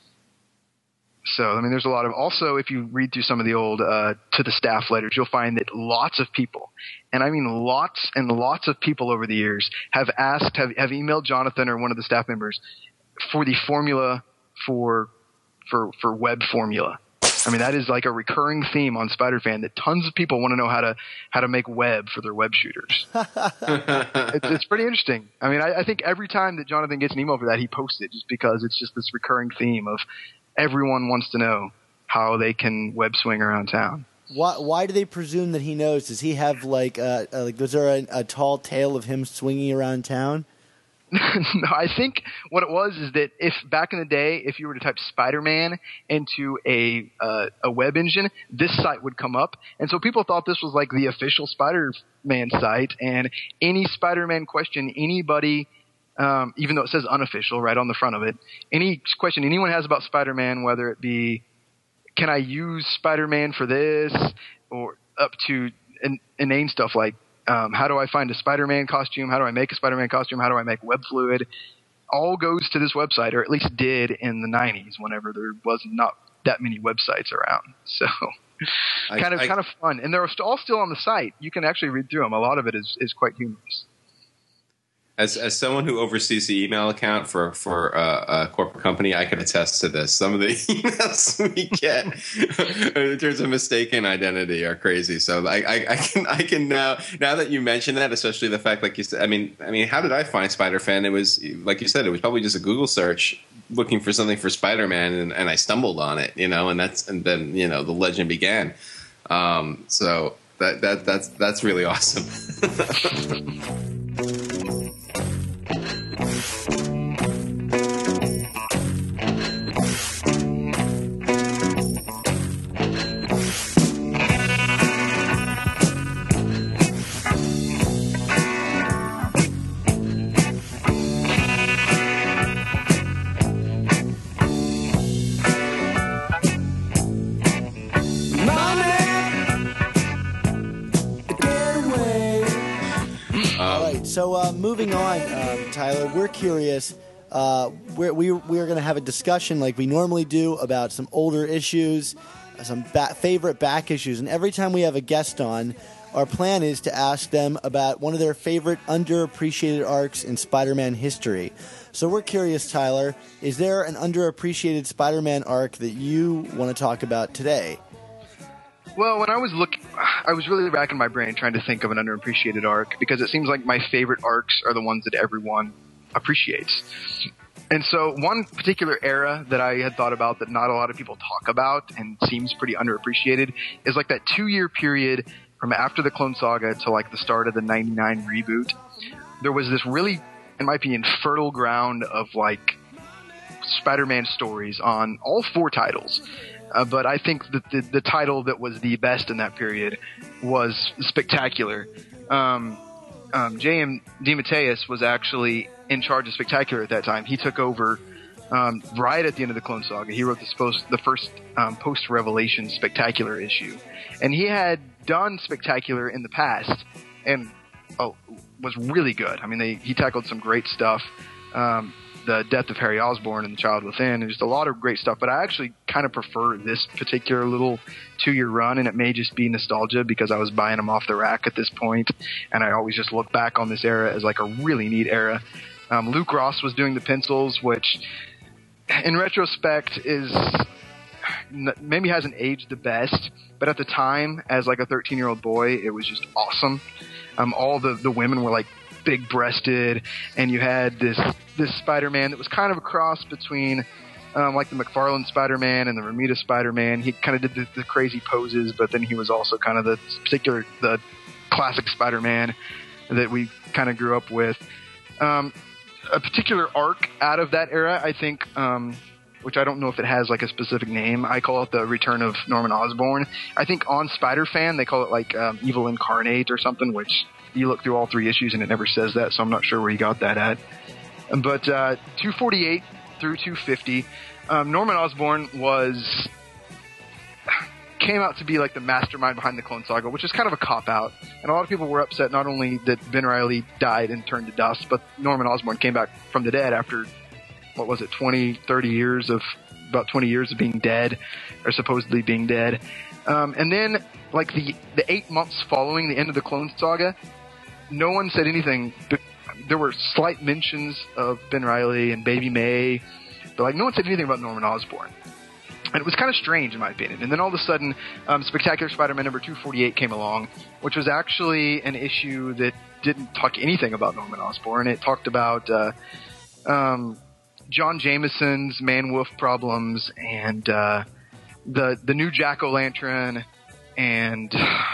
so, I mean, there's a lot of, also, if you read through some of the old, uh, to the staff letters, you'll find that lots of people, and I mean lots and lots of people over the years have asked, have, have emailed Jonathan or one of the staff members for the formula for, for, for web formula. I mean, that is like a recurring theme on SpiderFan that tons of people want to know how to, how to make web for their web shooters. it's, it's pretty interesting. I mean, I, I think every time that Jonathan gets an email for that, he posts it just because it's just this recurring theme of, everyone wants to know how they can web swing around town. Why, why do they presume that he knows? Does he have like, uh, uh, like was there a, a tall tale of him swinging around town? No, I think what it was is that if back in the day, if you were to type Spider-Man into a uh, a web engine, this site would come up, and so people thought this was like the official Spider-Man site, and any Spider-Man question anybody. Um, even though it says unofficial right on the front of it, any question anyone has about Spider-Man, whether it be, can I use Spider-Man for this, or up to in, inane stuff like, um, how do I find a Spider-Man costume? How do I make a Spider-Man costume? How do I make web fluid? All goes to this website, or at least did in the nineties whenever there was not that many websites around. So I, kind of, I, kind of fun. And they're all still on the site. You can actually read through them. A lot of it is, is quite humorous. As as someone who oversees the email account for for uh, a corporate company, I can attest to this. Some of the emails we get in terms of mistaken identity are crazy. So I, I, I can I can now now that you mention that, especially the fact, like you said, I mean I mean, how did I find SpiderFan? It was like you said, it was probably just a Google search looking for something for Spider-Man, and, and I stumbled on it, you know, and that's and then you know the legend began. Um, so that that that's that's really awesome. So uh, moving on, um, Tyler, we're curious. Uh, we're, we we are going to have a discussion like we normally do about some older issues, some ba- favorite back issues, and every time we have a guest on, our plan is to ask them about one of their favorite underappreciated arcs in Spider-Man history. So we're curious, Tyler, is there an underappreciated Spider-Man arc that you want to talk about today? Well, when I was looking, I was really racking my brain trying to think of an underappreciated arc because it seems like my favorite arcs are the ones that everyone appreciates. And so one particular era that I had thought about that not a lot of people talk about and seems pretty underappreciated is like that two-year period from after the Clone Saga to like the start of the ninety-nine reboot. There was this really, in my opinion, fertile ground of like Spider-Man stories on all four titles. Uh, but I think that the, the title that was the best in that period was Spectacular. Um, um, J M DeMatteis was actually in charge of Spectacular at that time. He took over um, right at the end of the Clone Saga. He wrote the, supposed, the first um, post-Revelation Spectacular issue. And he had done Spectacular in the past and oh, was really good. I mean, they, he tackled some great stuff. Um, the death of Harry Osborn and the Child Within, and just a lot of great stuff. But I actually kind of prefer this particular little two-year run, and it may just be nostalgia because I was buying them off the rack at this point, and I always just look back on this era as like a really neat era. Um, Luke Ross was doing the pencils, which in retrospect is maybe hasn't aged the best, but at the time, as like a thirteen-year-old boy, it was just awesome. Um, all the, the women were like big-breasted, and you had this this Spider-Man that was kind of a cross between um, like the McFarlane Spider-Man and the Romita Spider-Man. He kind of did the, the crazy poses, but then he was also kind of the particular the classic Spider-Man. that we kind of grew up with. Um, a particular arc out of that era, I think, um, which I don't know if it has like a specific name. I call it the Return of Norman Osborn. I think on Spider-Fan they call it like um, Evil Incarnate or something, which you look through all three issues and it never says that, so I'm not sure where he got that at. But uh, two forty-eight through two fifty, um, Norman Osborn was came out to be like the mastermind behind the Clone Saga, which is kind of a cop-out. And a lot of people were upset not only that Ben Reilly died and turned to dust, but Norman Osborn came back from the dead after, what was it, twenty, thirty years of, about twenty years of being dead, or supposedly being dead. Um, and then, like, the, the eight months following the end of the Clone Saga, no one said anything, but there were slight mentions of Ben Reilly and Baby May, but, like, no one said anything about Norman Osborn. And it was kind of strange, in my opinion. And then all of a sudden, um, Spectacular Spider-Man number two forty-eight came along, which was actually an issue that didn't talk anything about Norman Osborn. It talked about uh, um, John Jameson's man-wolf problems and uh, the the new Jack-O-Lantern and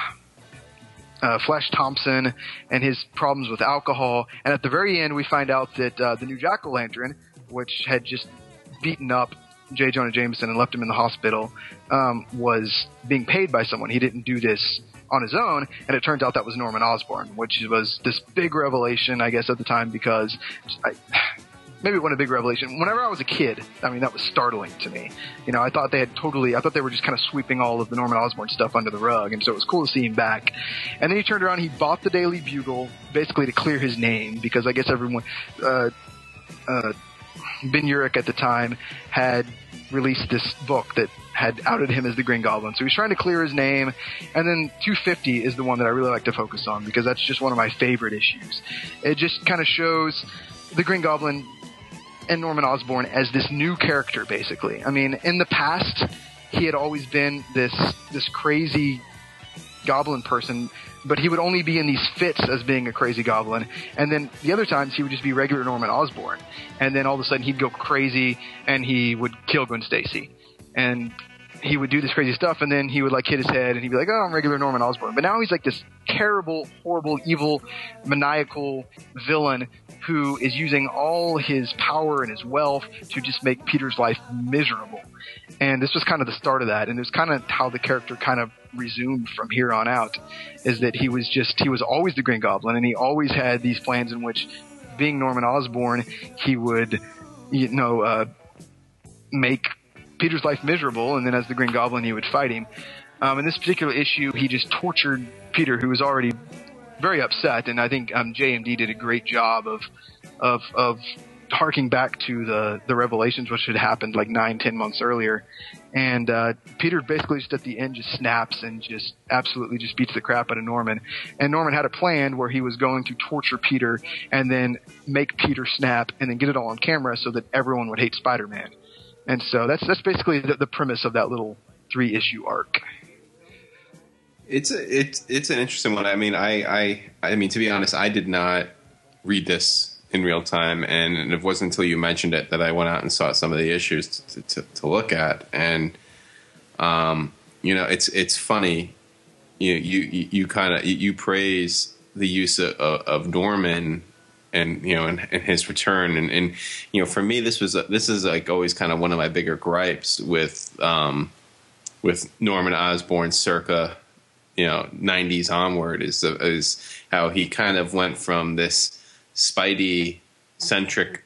uh, Flash Thompson and his problems with alcohol. And at the very end, we find out that uh, the new Jack-O-Lantern, which had just beaten up J. Jonah Jameson and left him in the hospital, um, was being paid by someone. He didn't do this on his own, and it turns out that was Norman Osborn, which was this big revelation, I guess, at the time, because I, maybe it wasn't a big revelation. Whenever I was a kid, I mean, that was startling to me. You know, I thought they had totally, I thought they were just kind of sweeping all of the Norman Osborn stuff under the rug, and so it was cool to see him back. And then he turned around, he bought the Daily Bugle, basically to clear his name, because I guess everyone, uh, uh, Ben Urich at the time had released this book that had outed him as the Green Goblin. So he was trying to clear his name. And then two fifty is the one that I really like to focus on because that's just one of my favorite issues. It just kind of shows the Green Goblin and Norman Osborn as this new character, basically. I mean, in the past, he had always been this this crazy goblin person, but he would only be in these fits as being a crazy goblin. And then the other times he would just be regular Norman Osborn. And then all of a sudden he'd go crazy and he would kill Gwen Stacy. And he would do this crazy stuff and then he would like hit his head and he'd be like, oh, I'm regular Norman Osborn. But now he's like this terrible, horrible, evil, maniacal villain who is using all his power and his wealth to just make Peter's life miserable. And this was kind of the start of that. And it was kind of how the character kind of resumed from here on out, is that he was just, he was always the Green Goblin, and he always had these plans in which, being Norman Osborn, he would, you know, uh, make Peter's life miserable, and then as the Green Goblin, he would fight him. Um, in this particular issue, he just tortured Peter, who was already very upset, and I think um, J M D did a great job of, of, of harking back to the, the revelations which had happened like nine, ten months earlier. And uh, Peter basically just at the end just snaps and just absolutely just beats the crap out of Norman. And Norman had a plan where he was going to torture Peter and then make Peter snap and then get it all on camera so that everyone would hate Spider-Man. And so that's that's basically the, the premise of that little three-issue arc. It's a, it's it's an interesting one. I mean, I, I I mean to be honest, I did not read this in real time, and it wasn't until you mentioned it that I went out and saw some of the issues to, to, to look at. And um, you know, it's it's funny. You you you kind of you praise the use of, of Norman, and you know, and, and his return, and, and you know, for me, this was a, this is like always kind of one of my bigger gripes with um, with Norman Osborn, circa you know nineties onward, is is how he kind of went from this Spidey-centric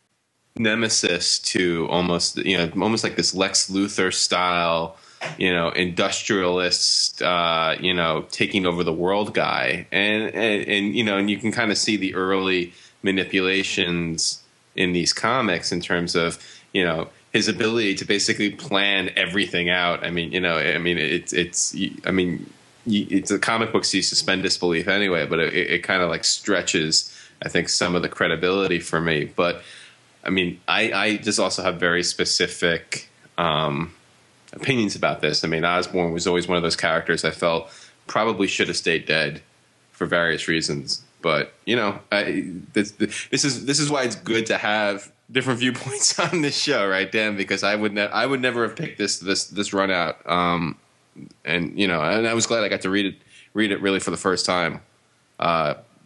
nemesis to almost, you know, almost like this Lex Luthor style, you know, industrialist, uh, you know, taking over the world guy, and and, and you know, and you can kind of see the early manipulations in these comics in terms of, you know, his ability to basically plan everything out. I mean, you know, I mean, it's it's, I mean, it's a comic book, so you suspend disbelief anyway, but it, it kind of like stretches, I think, some of the credibility for me. But I mean, I, I just also have very specific um, opinions about this. I mean, Osborn was always one of those characters I felt probably should have stayed dead for various reasons. But you know, I, this, this is this is why it's good to have different viewpoints on this show, right, Dan? Because I would ne- I would never have picked this this this run out. Um, and you know, and I was glad I got to read it read it really for the first time. Uh,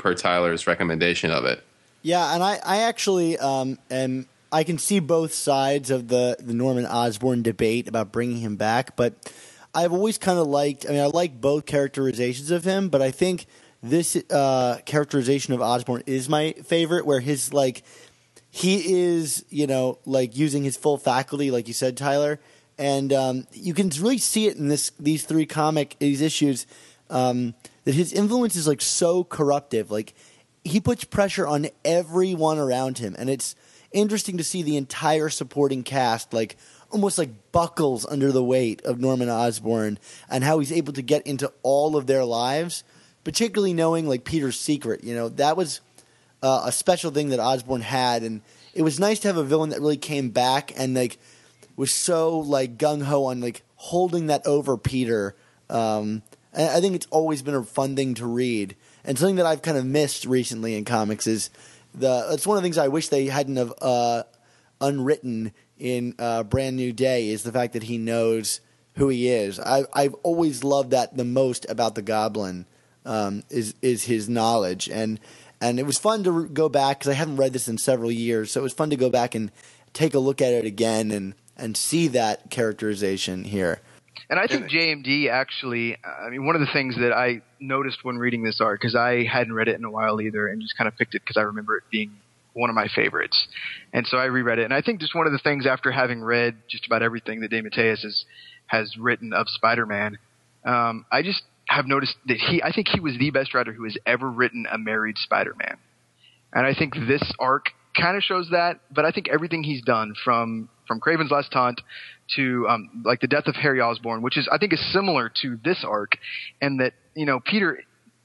per Tyler's recommendation of it. Yeah, and I, I actually um, am. I can see both sides of the, the Norman Osborn debate about bringing him back, but I've always kind of liked. I mean, I like both characterizations of him, but I think this uh, characterization of Osborn is my favorite, where his like he is, you know, like using his full faculty, like you said, Tyler, and um, you can really see it in this these three comic these issues um, that his influence is like so corruptive, like. He puts pressure on everyone around him, and it's interesting to see the entire supporting cast like almost like buckles under the weight of Norman Osborn and how he's able to get into all of their lives, particularly knowing like Peter's secret. You know, that was uh, a special thing that Osborn had, and it was nice to have a villain that really came back and like was so like gung-ho on like holding that over Peter. Um, and I think it's always been a fun thing to read. And something that I've kind of missed recently in comics is the. It's one of the things I wish they hadn't have uh, unwritten in uh, Brand New Day is the fact that he knows who he is. I, I've always loved that the most about the Goblin um, is is his knowledge, and and it was fun to re- go back because I haven't read this in several years, so it was fun to go back and take a look at it again and and see that characterization here. And I think J M D actually, I mean, one of the things that I noticed when reading this arc, because I hadn't read it in a while either and just kind of picked it because I remember it being one of my favorites. And so I reread it. And I think just one of the things after having read just about everything that DeMatteis has, has written of Spider-Man, um, I just have noticed that he, I think he was the best writer who has ever written a married Spider-Man. And I think this arc kind of shows that, but I think everything he's done from from Kraven's Last Hunt to um, like the death of Harry Osborn, which is I think is similar to this arc, and that you know Peter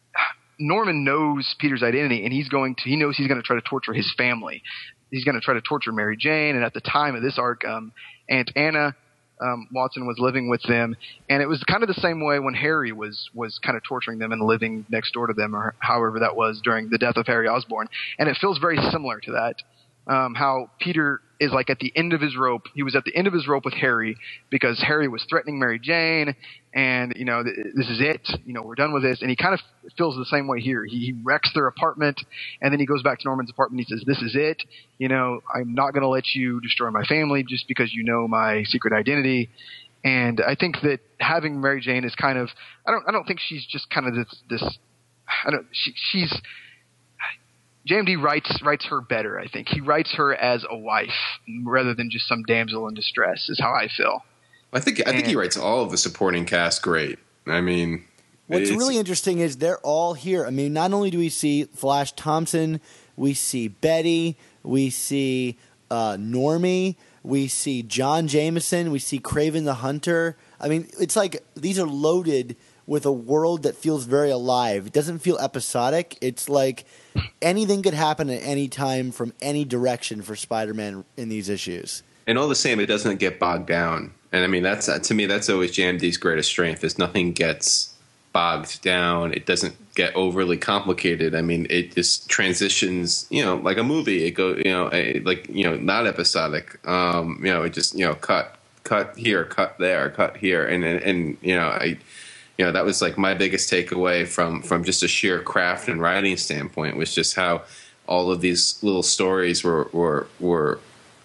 Norman knows Peter's identity, and he's going to he knows he's going to try to torture his family. He's going to try to torture Mary Jane, and at the time of this arc, um, Aunt Anna um, Watson was living with them, and it was kind of the same way when Harry was was kind of torturing them and living next door to them, or however that was during the death of Harry Osborn, and it feels very similar to that. Um, how Peter is like at the end of his rope. He was at the end of his rope with Harry because Harry was threatening Mary Jane, and you know th- this is it. You know we're done with this, and he kind of feels the same way here. He, he wrecks their apartment, and then he goes back to Norman's apartment. And he says, "This is it. You know I'm not going to let you destroy my family just because you know my secret identity." And I think that having Mary Jane is kind of I don't I don't think she's just kind of this this I don't she, she's. J M D writes writes her better, I think. He writes her as a wife rather than just some damsel in distress, is how I feel. I think I and, think he writes all of the supporting cast great. I mean, what's really interesting is they're all here. I mean, not only do we see Flash Thompson, we see Betty, we see uh, Normie, we see John Jameson, we see Kraven the Hunter. I mean, it's like these are loaded with a world that feels very alive. It doesn't feel episodic. It's like anything could happen at any time from any direction for Spider-Man in these issues. And all the same, it doesn't get bogged down. And I mean, that's to me, that's always J M D's greatest strength is nothing gets bogged down. It doesn't get overly complicated. I mean, it just transitions, you know, like a movie. It goes, you know, like, you know, not episodic. Um, you know, it just, you know, cut, cut here, cut there, cut here. And, and, and you know, I, You know, that was like my biggest takeaway from, from just a sheer craft and writing standpoint was just how all of these little stories were were, were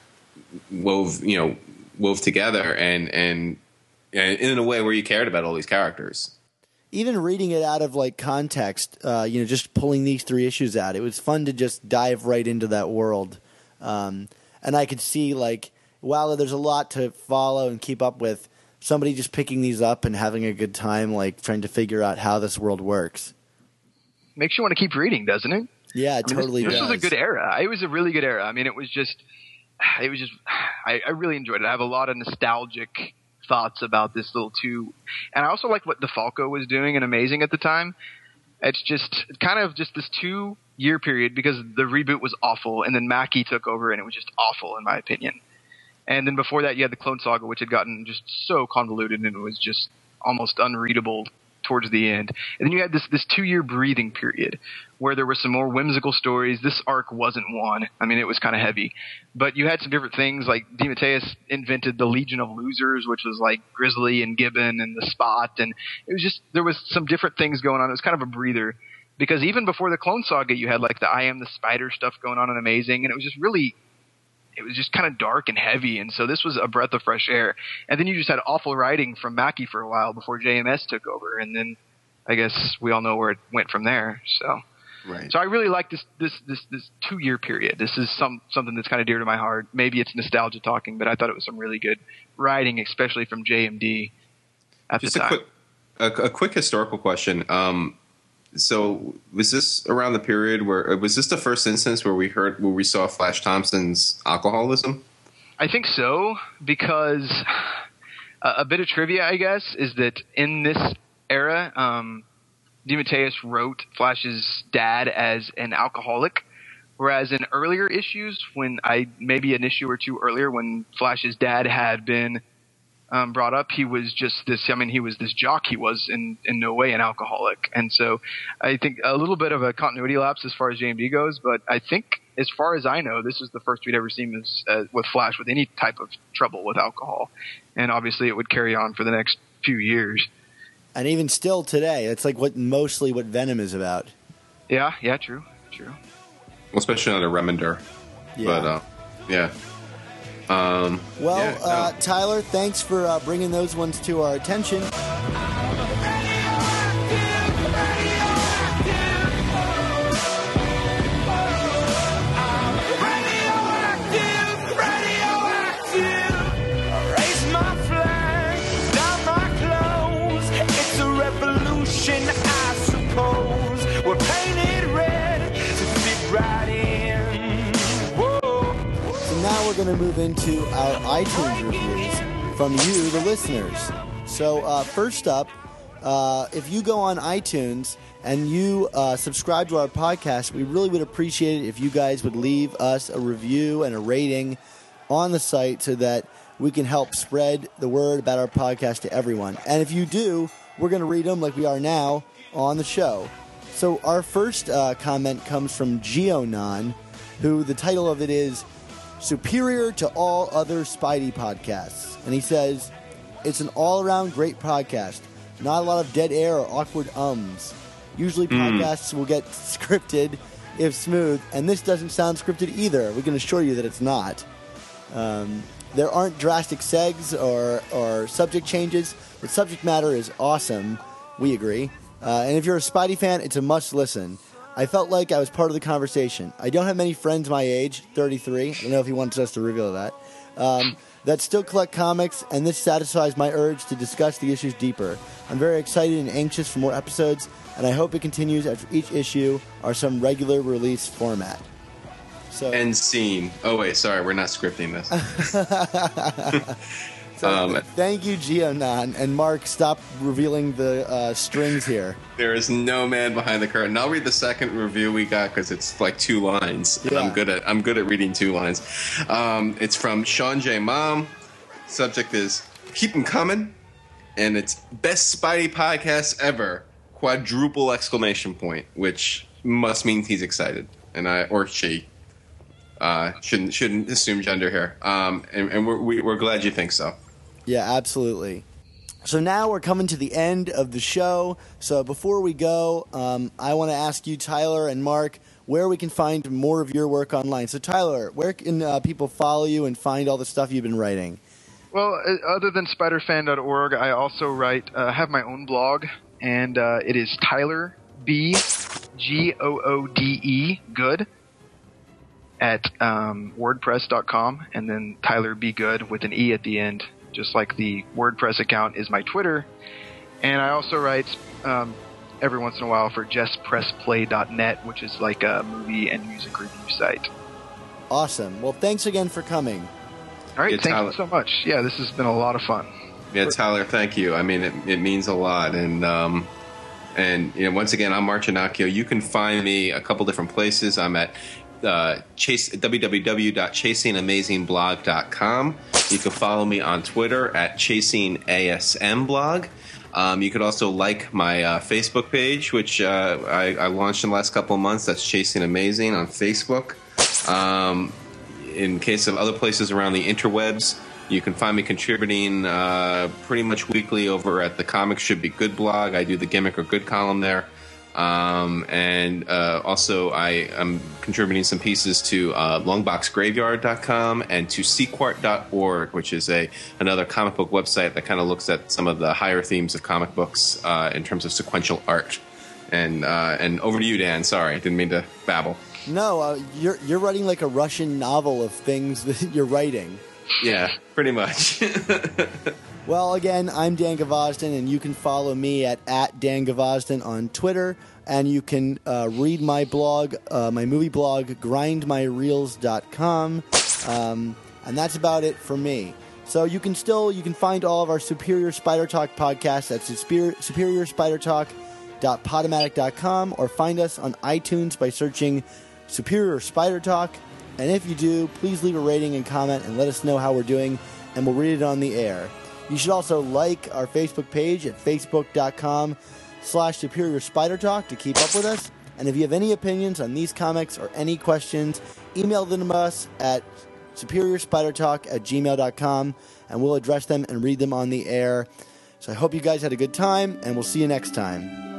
wove, you know, wove together and, and and in a way where you cared about all these characters. Even reading it out of like context, uh, you know, just pulling these three issues out, it was fun to just dive right into that world. Um, and I could see like, while there's a lot to follow and keep up with, somebody just picking these up and having a good time, like trying to figure out how this world works. Makes you want to keep reading, doesn't it? Yeah, it I mean, totally this, does. This was a good era. It was a really good era. I mean, it was just, it was just, I, I really enjoyed it. I have a lot of nostalgic thoughts about this little two. And I also liked what DeFalco was doing and amazing at the time. It's just kind of just this two year period because the reboot was awful and then Mackie took over and it was just awful in my opinion. And then before that, you had the Clone Saga, which had gotten just so convoluted and it was just almost unreadable towards the end. And then you had this this two-year breathing period where there were some more whimsical stories. This arc wasn't one. I mean, it was kind of heavy. But you had some different things, like DeMatteis invented the Legion of Losers, which was like Grizzly and Gibbon and the Spot. And it was just – there was some different things going on. It was kind of a breather. because even before the Clone Saga, you had like the I Am the Spider stuff going on in Amazing, and it was just really, it was just kind of dark and heavy, and so this was a breath of fresh air. And then you just had awful writing from Mackie for a while before J M S took over, and then I guess we all know where it went from there. So, right. So I really like this this this this two year period. This is some something that's kind of dear to my heart. Maybe it's nostalgia talking, but I thought it was some really good writing, especially from J M D at Just the time. a quick, a, a quick historical question. Um, so was this around the period where was this the first instance where we heard where we saw Flash Thompson's alcoholism? I think so, because a, a bit of trivia, I guess, is that in this era, um, DeMatteis wrote Flash's dad as an alcoholic, whereas in earlier issues, when I maybe an issue or two earlier, when Flash's dad had been um, brought up, he was just this. I mean, he was this jock. He was in in no way an alcoholic, and so I think a little bit of a continuity lapse as far as J M D goes. But I think, as far as I know, this is the first we'd ever seen as, uh, with Flash with any type of trouble with alcohol, and obviously it would carry on for the next few years. And even still today, it's like what mostly what Venom is about. Yeah, yeah, true, true. Well, especially under Remender. Yeah. But, uh, yeah. Um, well, yeah, no. uh, Tyler, thanks for uh, bringing those ones to our attention. I suppose we're painted red to fit right in. Whoa. So now we're going to move into our iTunes reviews from you, the listeners. So uh, first up, uh, if you go on iTunes and you uh, subscribe to our podcast, we really would appreciate it if you guys would leave us a review and a rating on the site so that we can help spread the word about our podcast to everyone. And if you do, we're going to read them like we are now on the show. So our first uh, comment comes from Geonon, who the title of it is Superior to All Other Spidey Podcasts. And he says, it's an all-around great podcast. Not a lot of dead air or awkward ums. Usually podcasts mm. will get scripted if smooth, and this doesn't sound scripted either. We can assure you that it's not. Um, there aren't drastic segs or, or subject changes. The subject matter is awesome. We agree. Uh, and if you're a Spidey fan, it's a must listen. I felt like I was part of the conversation. I don't have many friends my age, thirty-three. I don't know if he wants us to reveal that. Um, that still collect comics, and this satisfies my urge to discuss the issues deeper. I'm very excited and anxious for more episodes, and I hope it continues after each issue or some regular release format. So, End scene. Oh, wait, sorry, we're not scripting this. so, um, thank you, Geonon. And Mark, stop revealing the uh, strings here. There is no man behind the curtain. I'll read the second review we got because it's like two lines. Yeah. I'm good at I'm good at reading two lines. Um, it's from Sean J. Mom. Subject is Keep 'em Coming. And it's Best Spidey Podcast Ever. Quadruple exclamation point, which must mean he's excited. And I or she. Uh, shouldn't shouldn't assume gender here, um, and, and we're we, we're glad you think so. Yeah, absolutely. So now we're coming to the end of the show. So before we go, um, I want to ask you, Tyler and Mark, where we can find more of your work online. So Tyler, where can uh, people follow you and find all the stuff you've been writing? Well, uh, other than spider fan dot org, I also write uh, have my own blog, and uh, it is Tyler B G O O D E Good. At um, WordPress dot com, and then Tyler Be Good with an E at the end, just like the WordPress account is my Twitter. And I also write um, every once in a while for just press play dot net, which is like a movie and music review site. Awesome. Well, thanks again for coming. All right, yeah, thank Tyler. you so much. Yeah, this has been a lot of fun. Yeah, Tyler, thank you. I mean, it, it means a lot. And, um, and you know, once again, I'm Mark Giannacchio. You can find me a couple different places. I'm at Uh, chase, w w w dot chasing amazing blog dot com. You can follow me on Twitter at chasing A S M blog. Um, you could also like my uh, Facebook page, which uh, I, I launched in the last couple of months. That's Chasing Amazing on Facebook. Um, in case of other places around the interwebs, you can find me contributing uh, pretty much weekly over at the Comics Should Be Good blog. I do the Gimmick or Good column there. Um, and uh, also, I am contributing some pieces to uh, longbox graveyard dot com and to sequart dot org, which is a another comic book website that kind of looks at some of the higher themes of comic books uh, in terms of sequential art. And uh, and over to you, Dan. Sorry, I didn't mean to babble. No, uh, you're you're writing like a Russian novel of things that you're writing. Yeah, pretty much. Well, again, I'm Dan Gvozden, and you can follow me at, at Dan Gvozden on Twitter, and you can uh, read my blog, uh, my movie blog, grind my reels dot com, um, and that's about it for me. So you can still, you can find all of our Superior Spider Talk podcasts at superior, superior spider talk dot podomatic dot com, or find us on iTunes by searching Superior Spider Talk, and if you do, please leave a rating and comment and let us know how we're doing, and we'll read it on the air. You should also like our Facebook page at facebook dot com slash Superior Spider Talk to keep up with us. And if you have any opinions on these comics or any questions, email them to us at superior spider talk at gmail dot com, and we'll address them and read them on the air. So I hope you guys had a good time, and we'll see you next time.